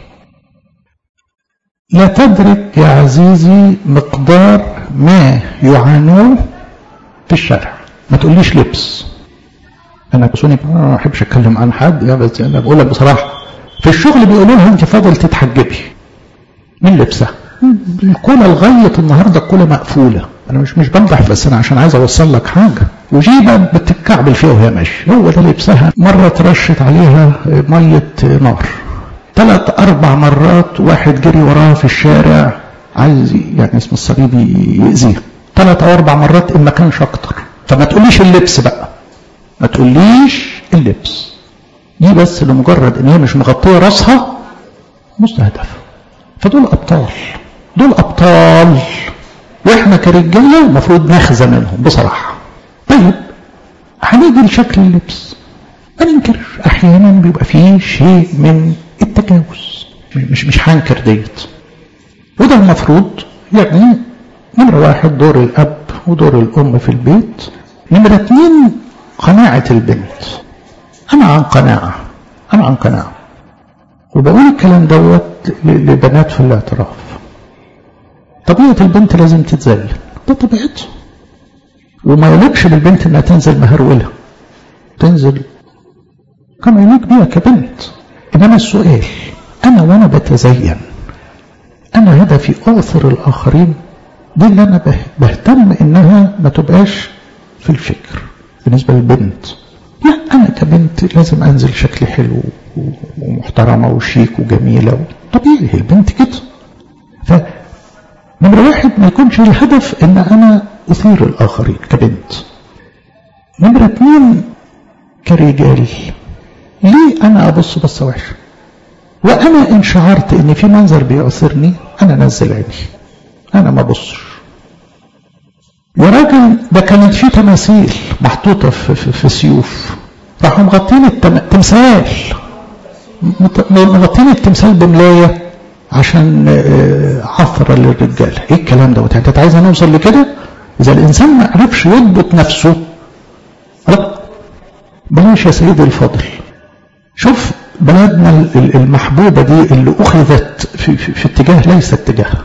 لا تدرك يا عزيزي مقدار ما يعانوه في الشارع. ما تقوليش لبس، انا بسوني ما احبش اتكلم عن حد، يا بس انا بقول لك بصراحه، في الشغل بيقولوا لها انت فاضل تتحجبي من لبسها. الكوله لغايه النهارده الكوله مقفوله. انا مش مش بمدح، بس انا عشان عايز اوصل لك حاجه. وجيبه بتتكعبل فيها وهي ماشيه، هو ده لبسها. مره ترشت عليها ميه نار، ثلاث اربع مرات واحد جري وراها في الشارع عايز يعني اسم الصليب يأذيها، ثلاث او اربع مرات ان ما كانش اكتر. فما تقوليش اللبس بقى، ما تقوليش اللبس دي بس لمجرد ان هي مش مغطيه راسها مستهدفه. فدول ابطال، دول ابطال، واحنا كرجاله المفروض ناخذ منهم بصراحه. طيب هنيجي لشكل اللبس، ما ننكرش احيانا بيبقى فيه شيء من التجاوز، مش مش هنكر ديت، وده المفروض. يعني نمره واحد دور الاب ودور الام في البيت. نمره اثنين قناعه البنت. انا عن قناعه انا عن قناعه وبقول الكلام دوت لبنات في الاعتراف. طبيعه البنت لازم تتذلل، ده طبيعتها، وما يليقش بالبنت انها تنزل مهروله، تنزل كما يليق بيها كبنت. انما السؤال، انا وانا بتزين انا هدفي اعثر الاخرين؟ دي اللي انا بهتم انها ما تبقاش في الفكر بالنسبه للبنت. لا، انا كبنت لازم انزل شكلي حلو ومحترمه وشيك وجميله، طبيعي هي البنت كده. فنمره واحد ما يكونش الهدف ان انا اثير الاخرين كبنت. نمره اثنين كرجال ليه أنا أبص بصة وحشة؟ وأنا إن شعرت إن في منظر بيعثرني أنا نزل عيني، أنا ما بصش. يا راجل ده كانت في تماثيل محطوطة في, في, في سيوف، راحوا مغطين التمثال، مغطين التمثال بملاية عشان عثرة للرجال. ايه الكلام ده؟ انت عايز نوصل لكده؟ اذا الانسان ما عرفش يضبط نفسه لا بلاش يا سيدي الفاضل. شوف بلدنا المحبوبة دي اللي اخذت في, في, في اتجاه ليس اتجاه.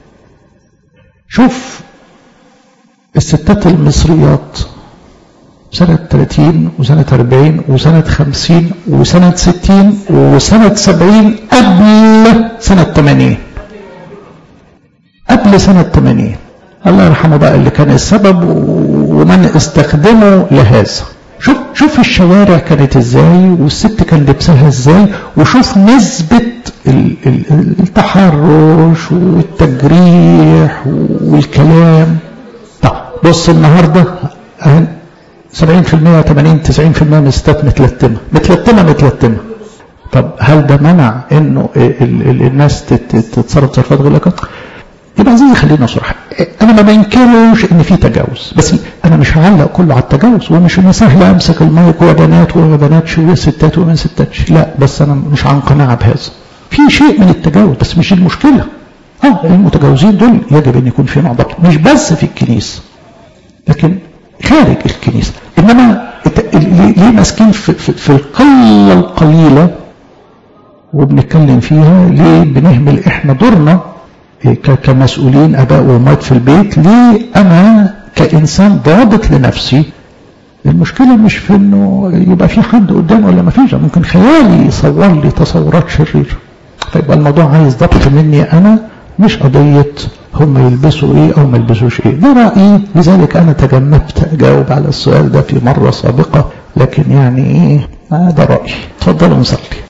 شوف الستات المصريات سنة ثلاثين وسنة أربعين وسنة خمسين وسنة ستين وسنة سبعين قبل سنة ثمانين، قبل سنة ثمانين الله يرحمه بقى اللي كان السبب ومن استخدمه لهذا. شوف شوف الشوارع كانت ازاي والست كان لبسها ازاي، وشوف نسبة التحرش والتجريح والكلام. طب بص النهارده سبعين في المية ثمانين تسعين في المية من الستات متلتمة متلتمة متلتمة. طب هل ده منع انه الناس تتصرف تصرفات غير لك؟ يبقى عايزين خلينا صراحة، انا ما بنكرش ان في تجاوز، بس انا مش هعلق كله على التجاوز، ومش ان سهل امسك المايك وبنات وبناتش وستات ومن ستاتش، لا بس انا مش عن قناعة بهذا. في شيء من التجاوز بس مش المشكلة. اه المتجاوزين دول يجب ان يكون في نوع ضبط، مش بس في الكنيسة لكن خارج الكنيسة. انما ليه ماسكين في, في, في القلة القليلة وبنتكلم فيها؟ ليه بنهمل احنا دورنا كمسؤولين اباء وامهات في البيت؟ ليه انا كانسان ضابط لنفسي؟ المشكلة مش في انه يبقى في حد قدامه ولا ما فيش، ممكن خيالي يصور لي تصورات شريرة، فيبقى الموضوع عايز ضبط مني انا، مش قضية هم يلبسوا ايه او ما يلبسوش ايه. ده رأيي، لذلك انا تجنبت اجاوب على السؤال ده في مرة سابقة، لكن يعني ايه ده رأيي. اتفضلوا نصلي.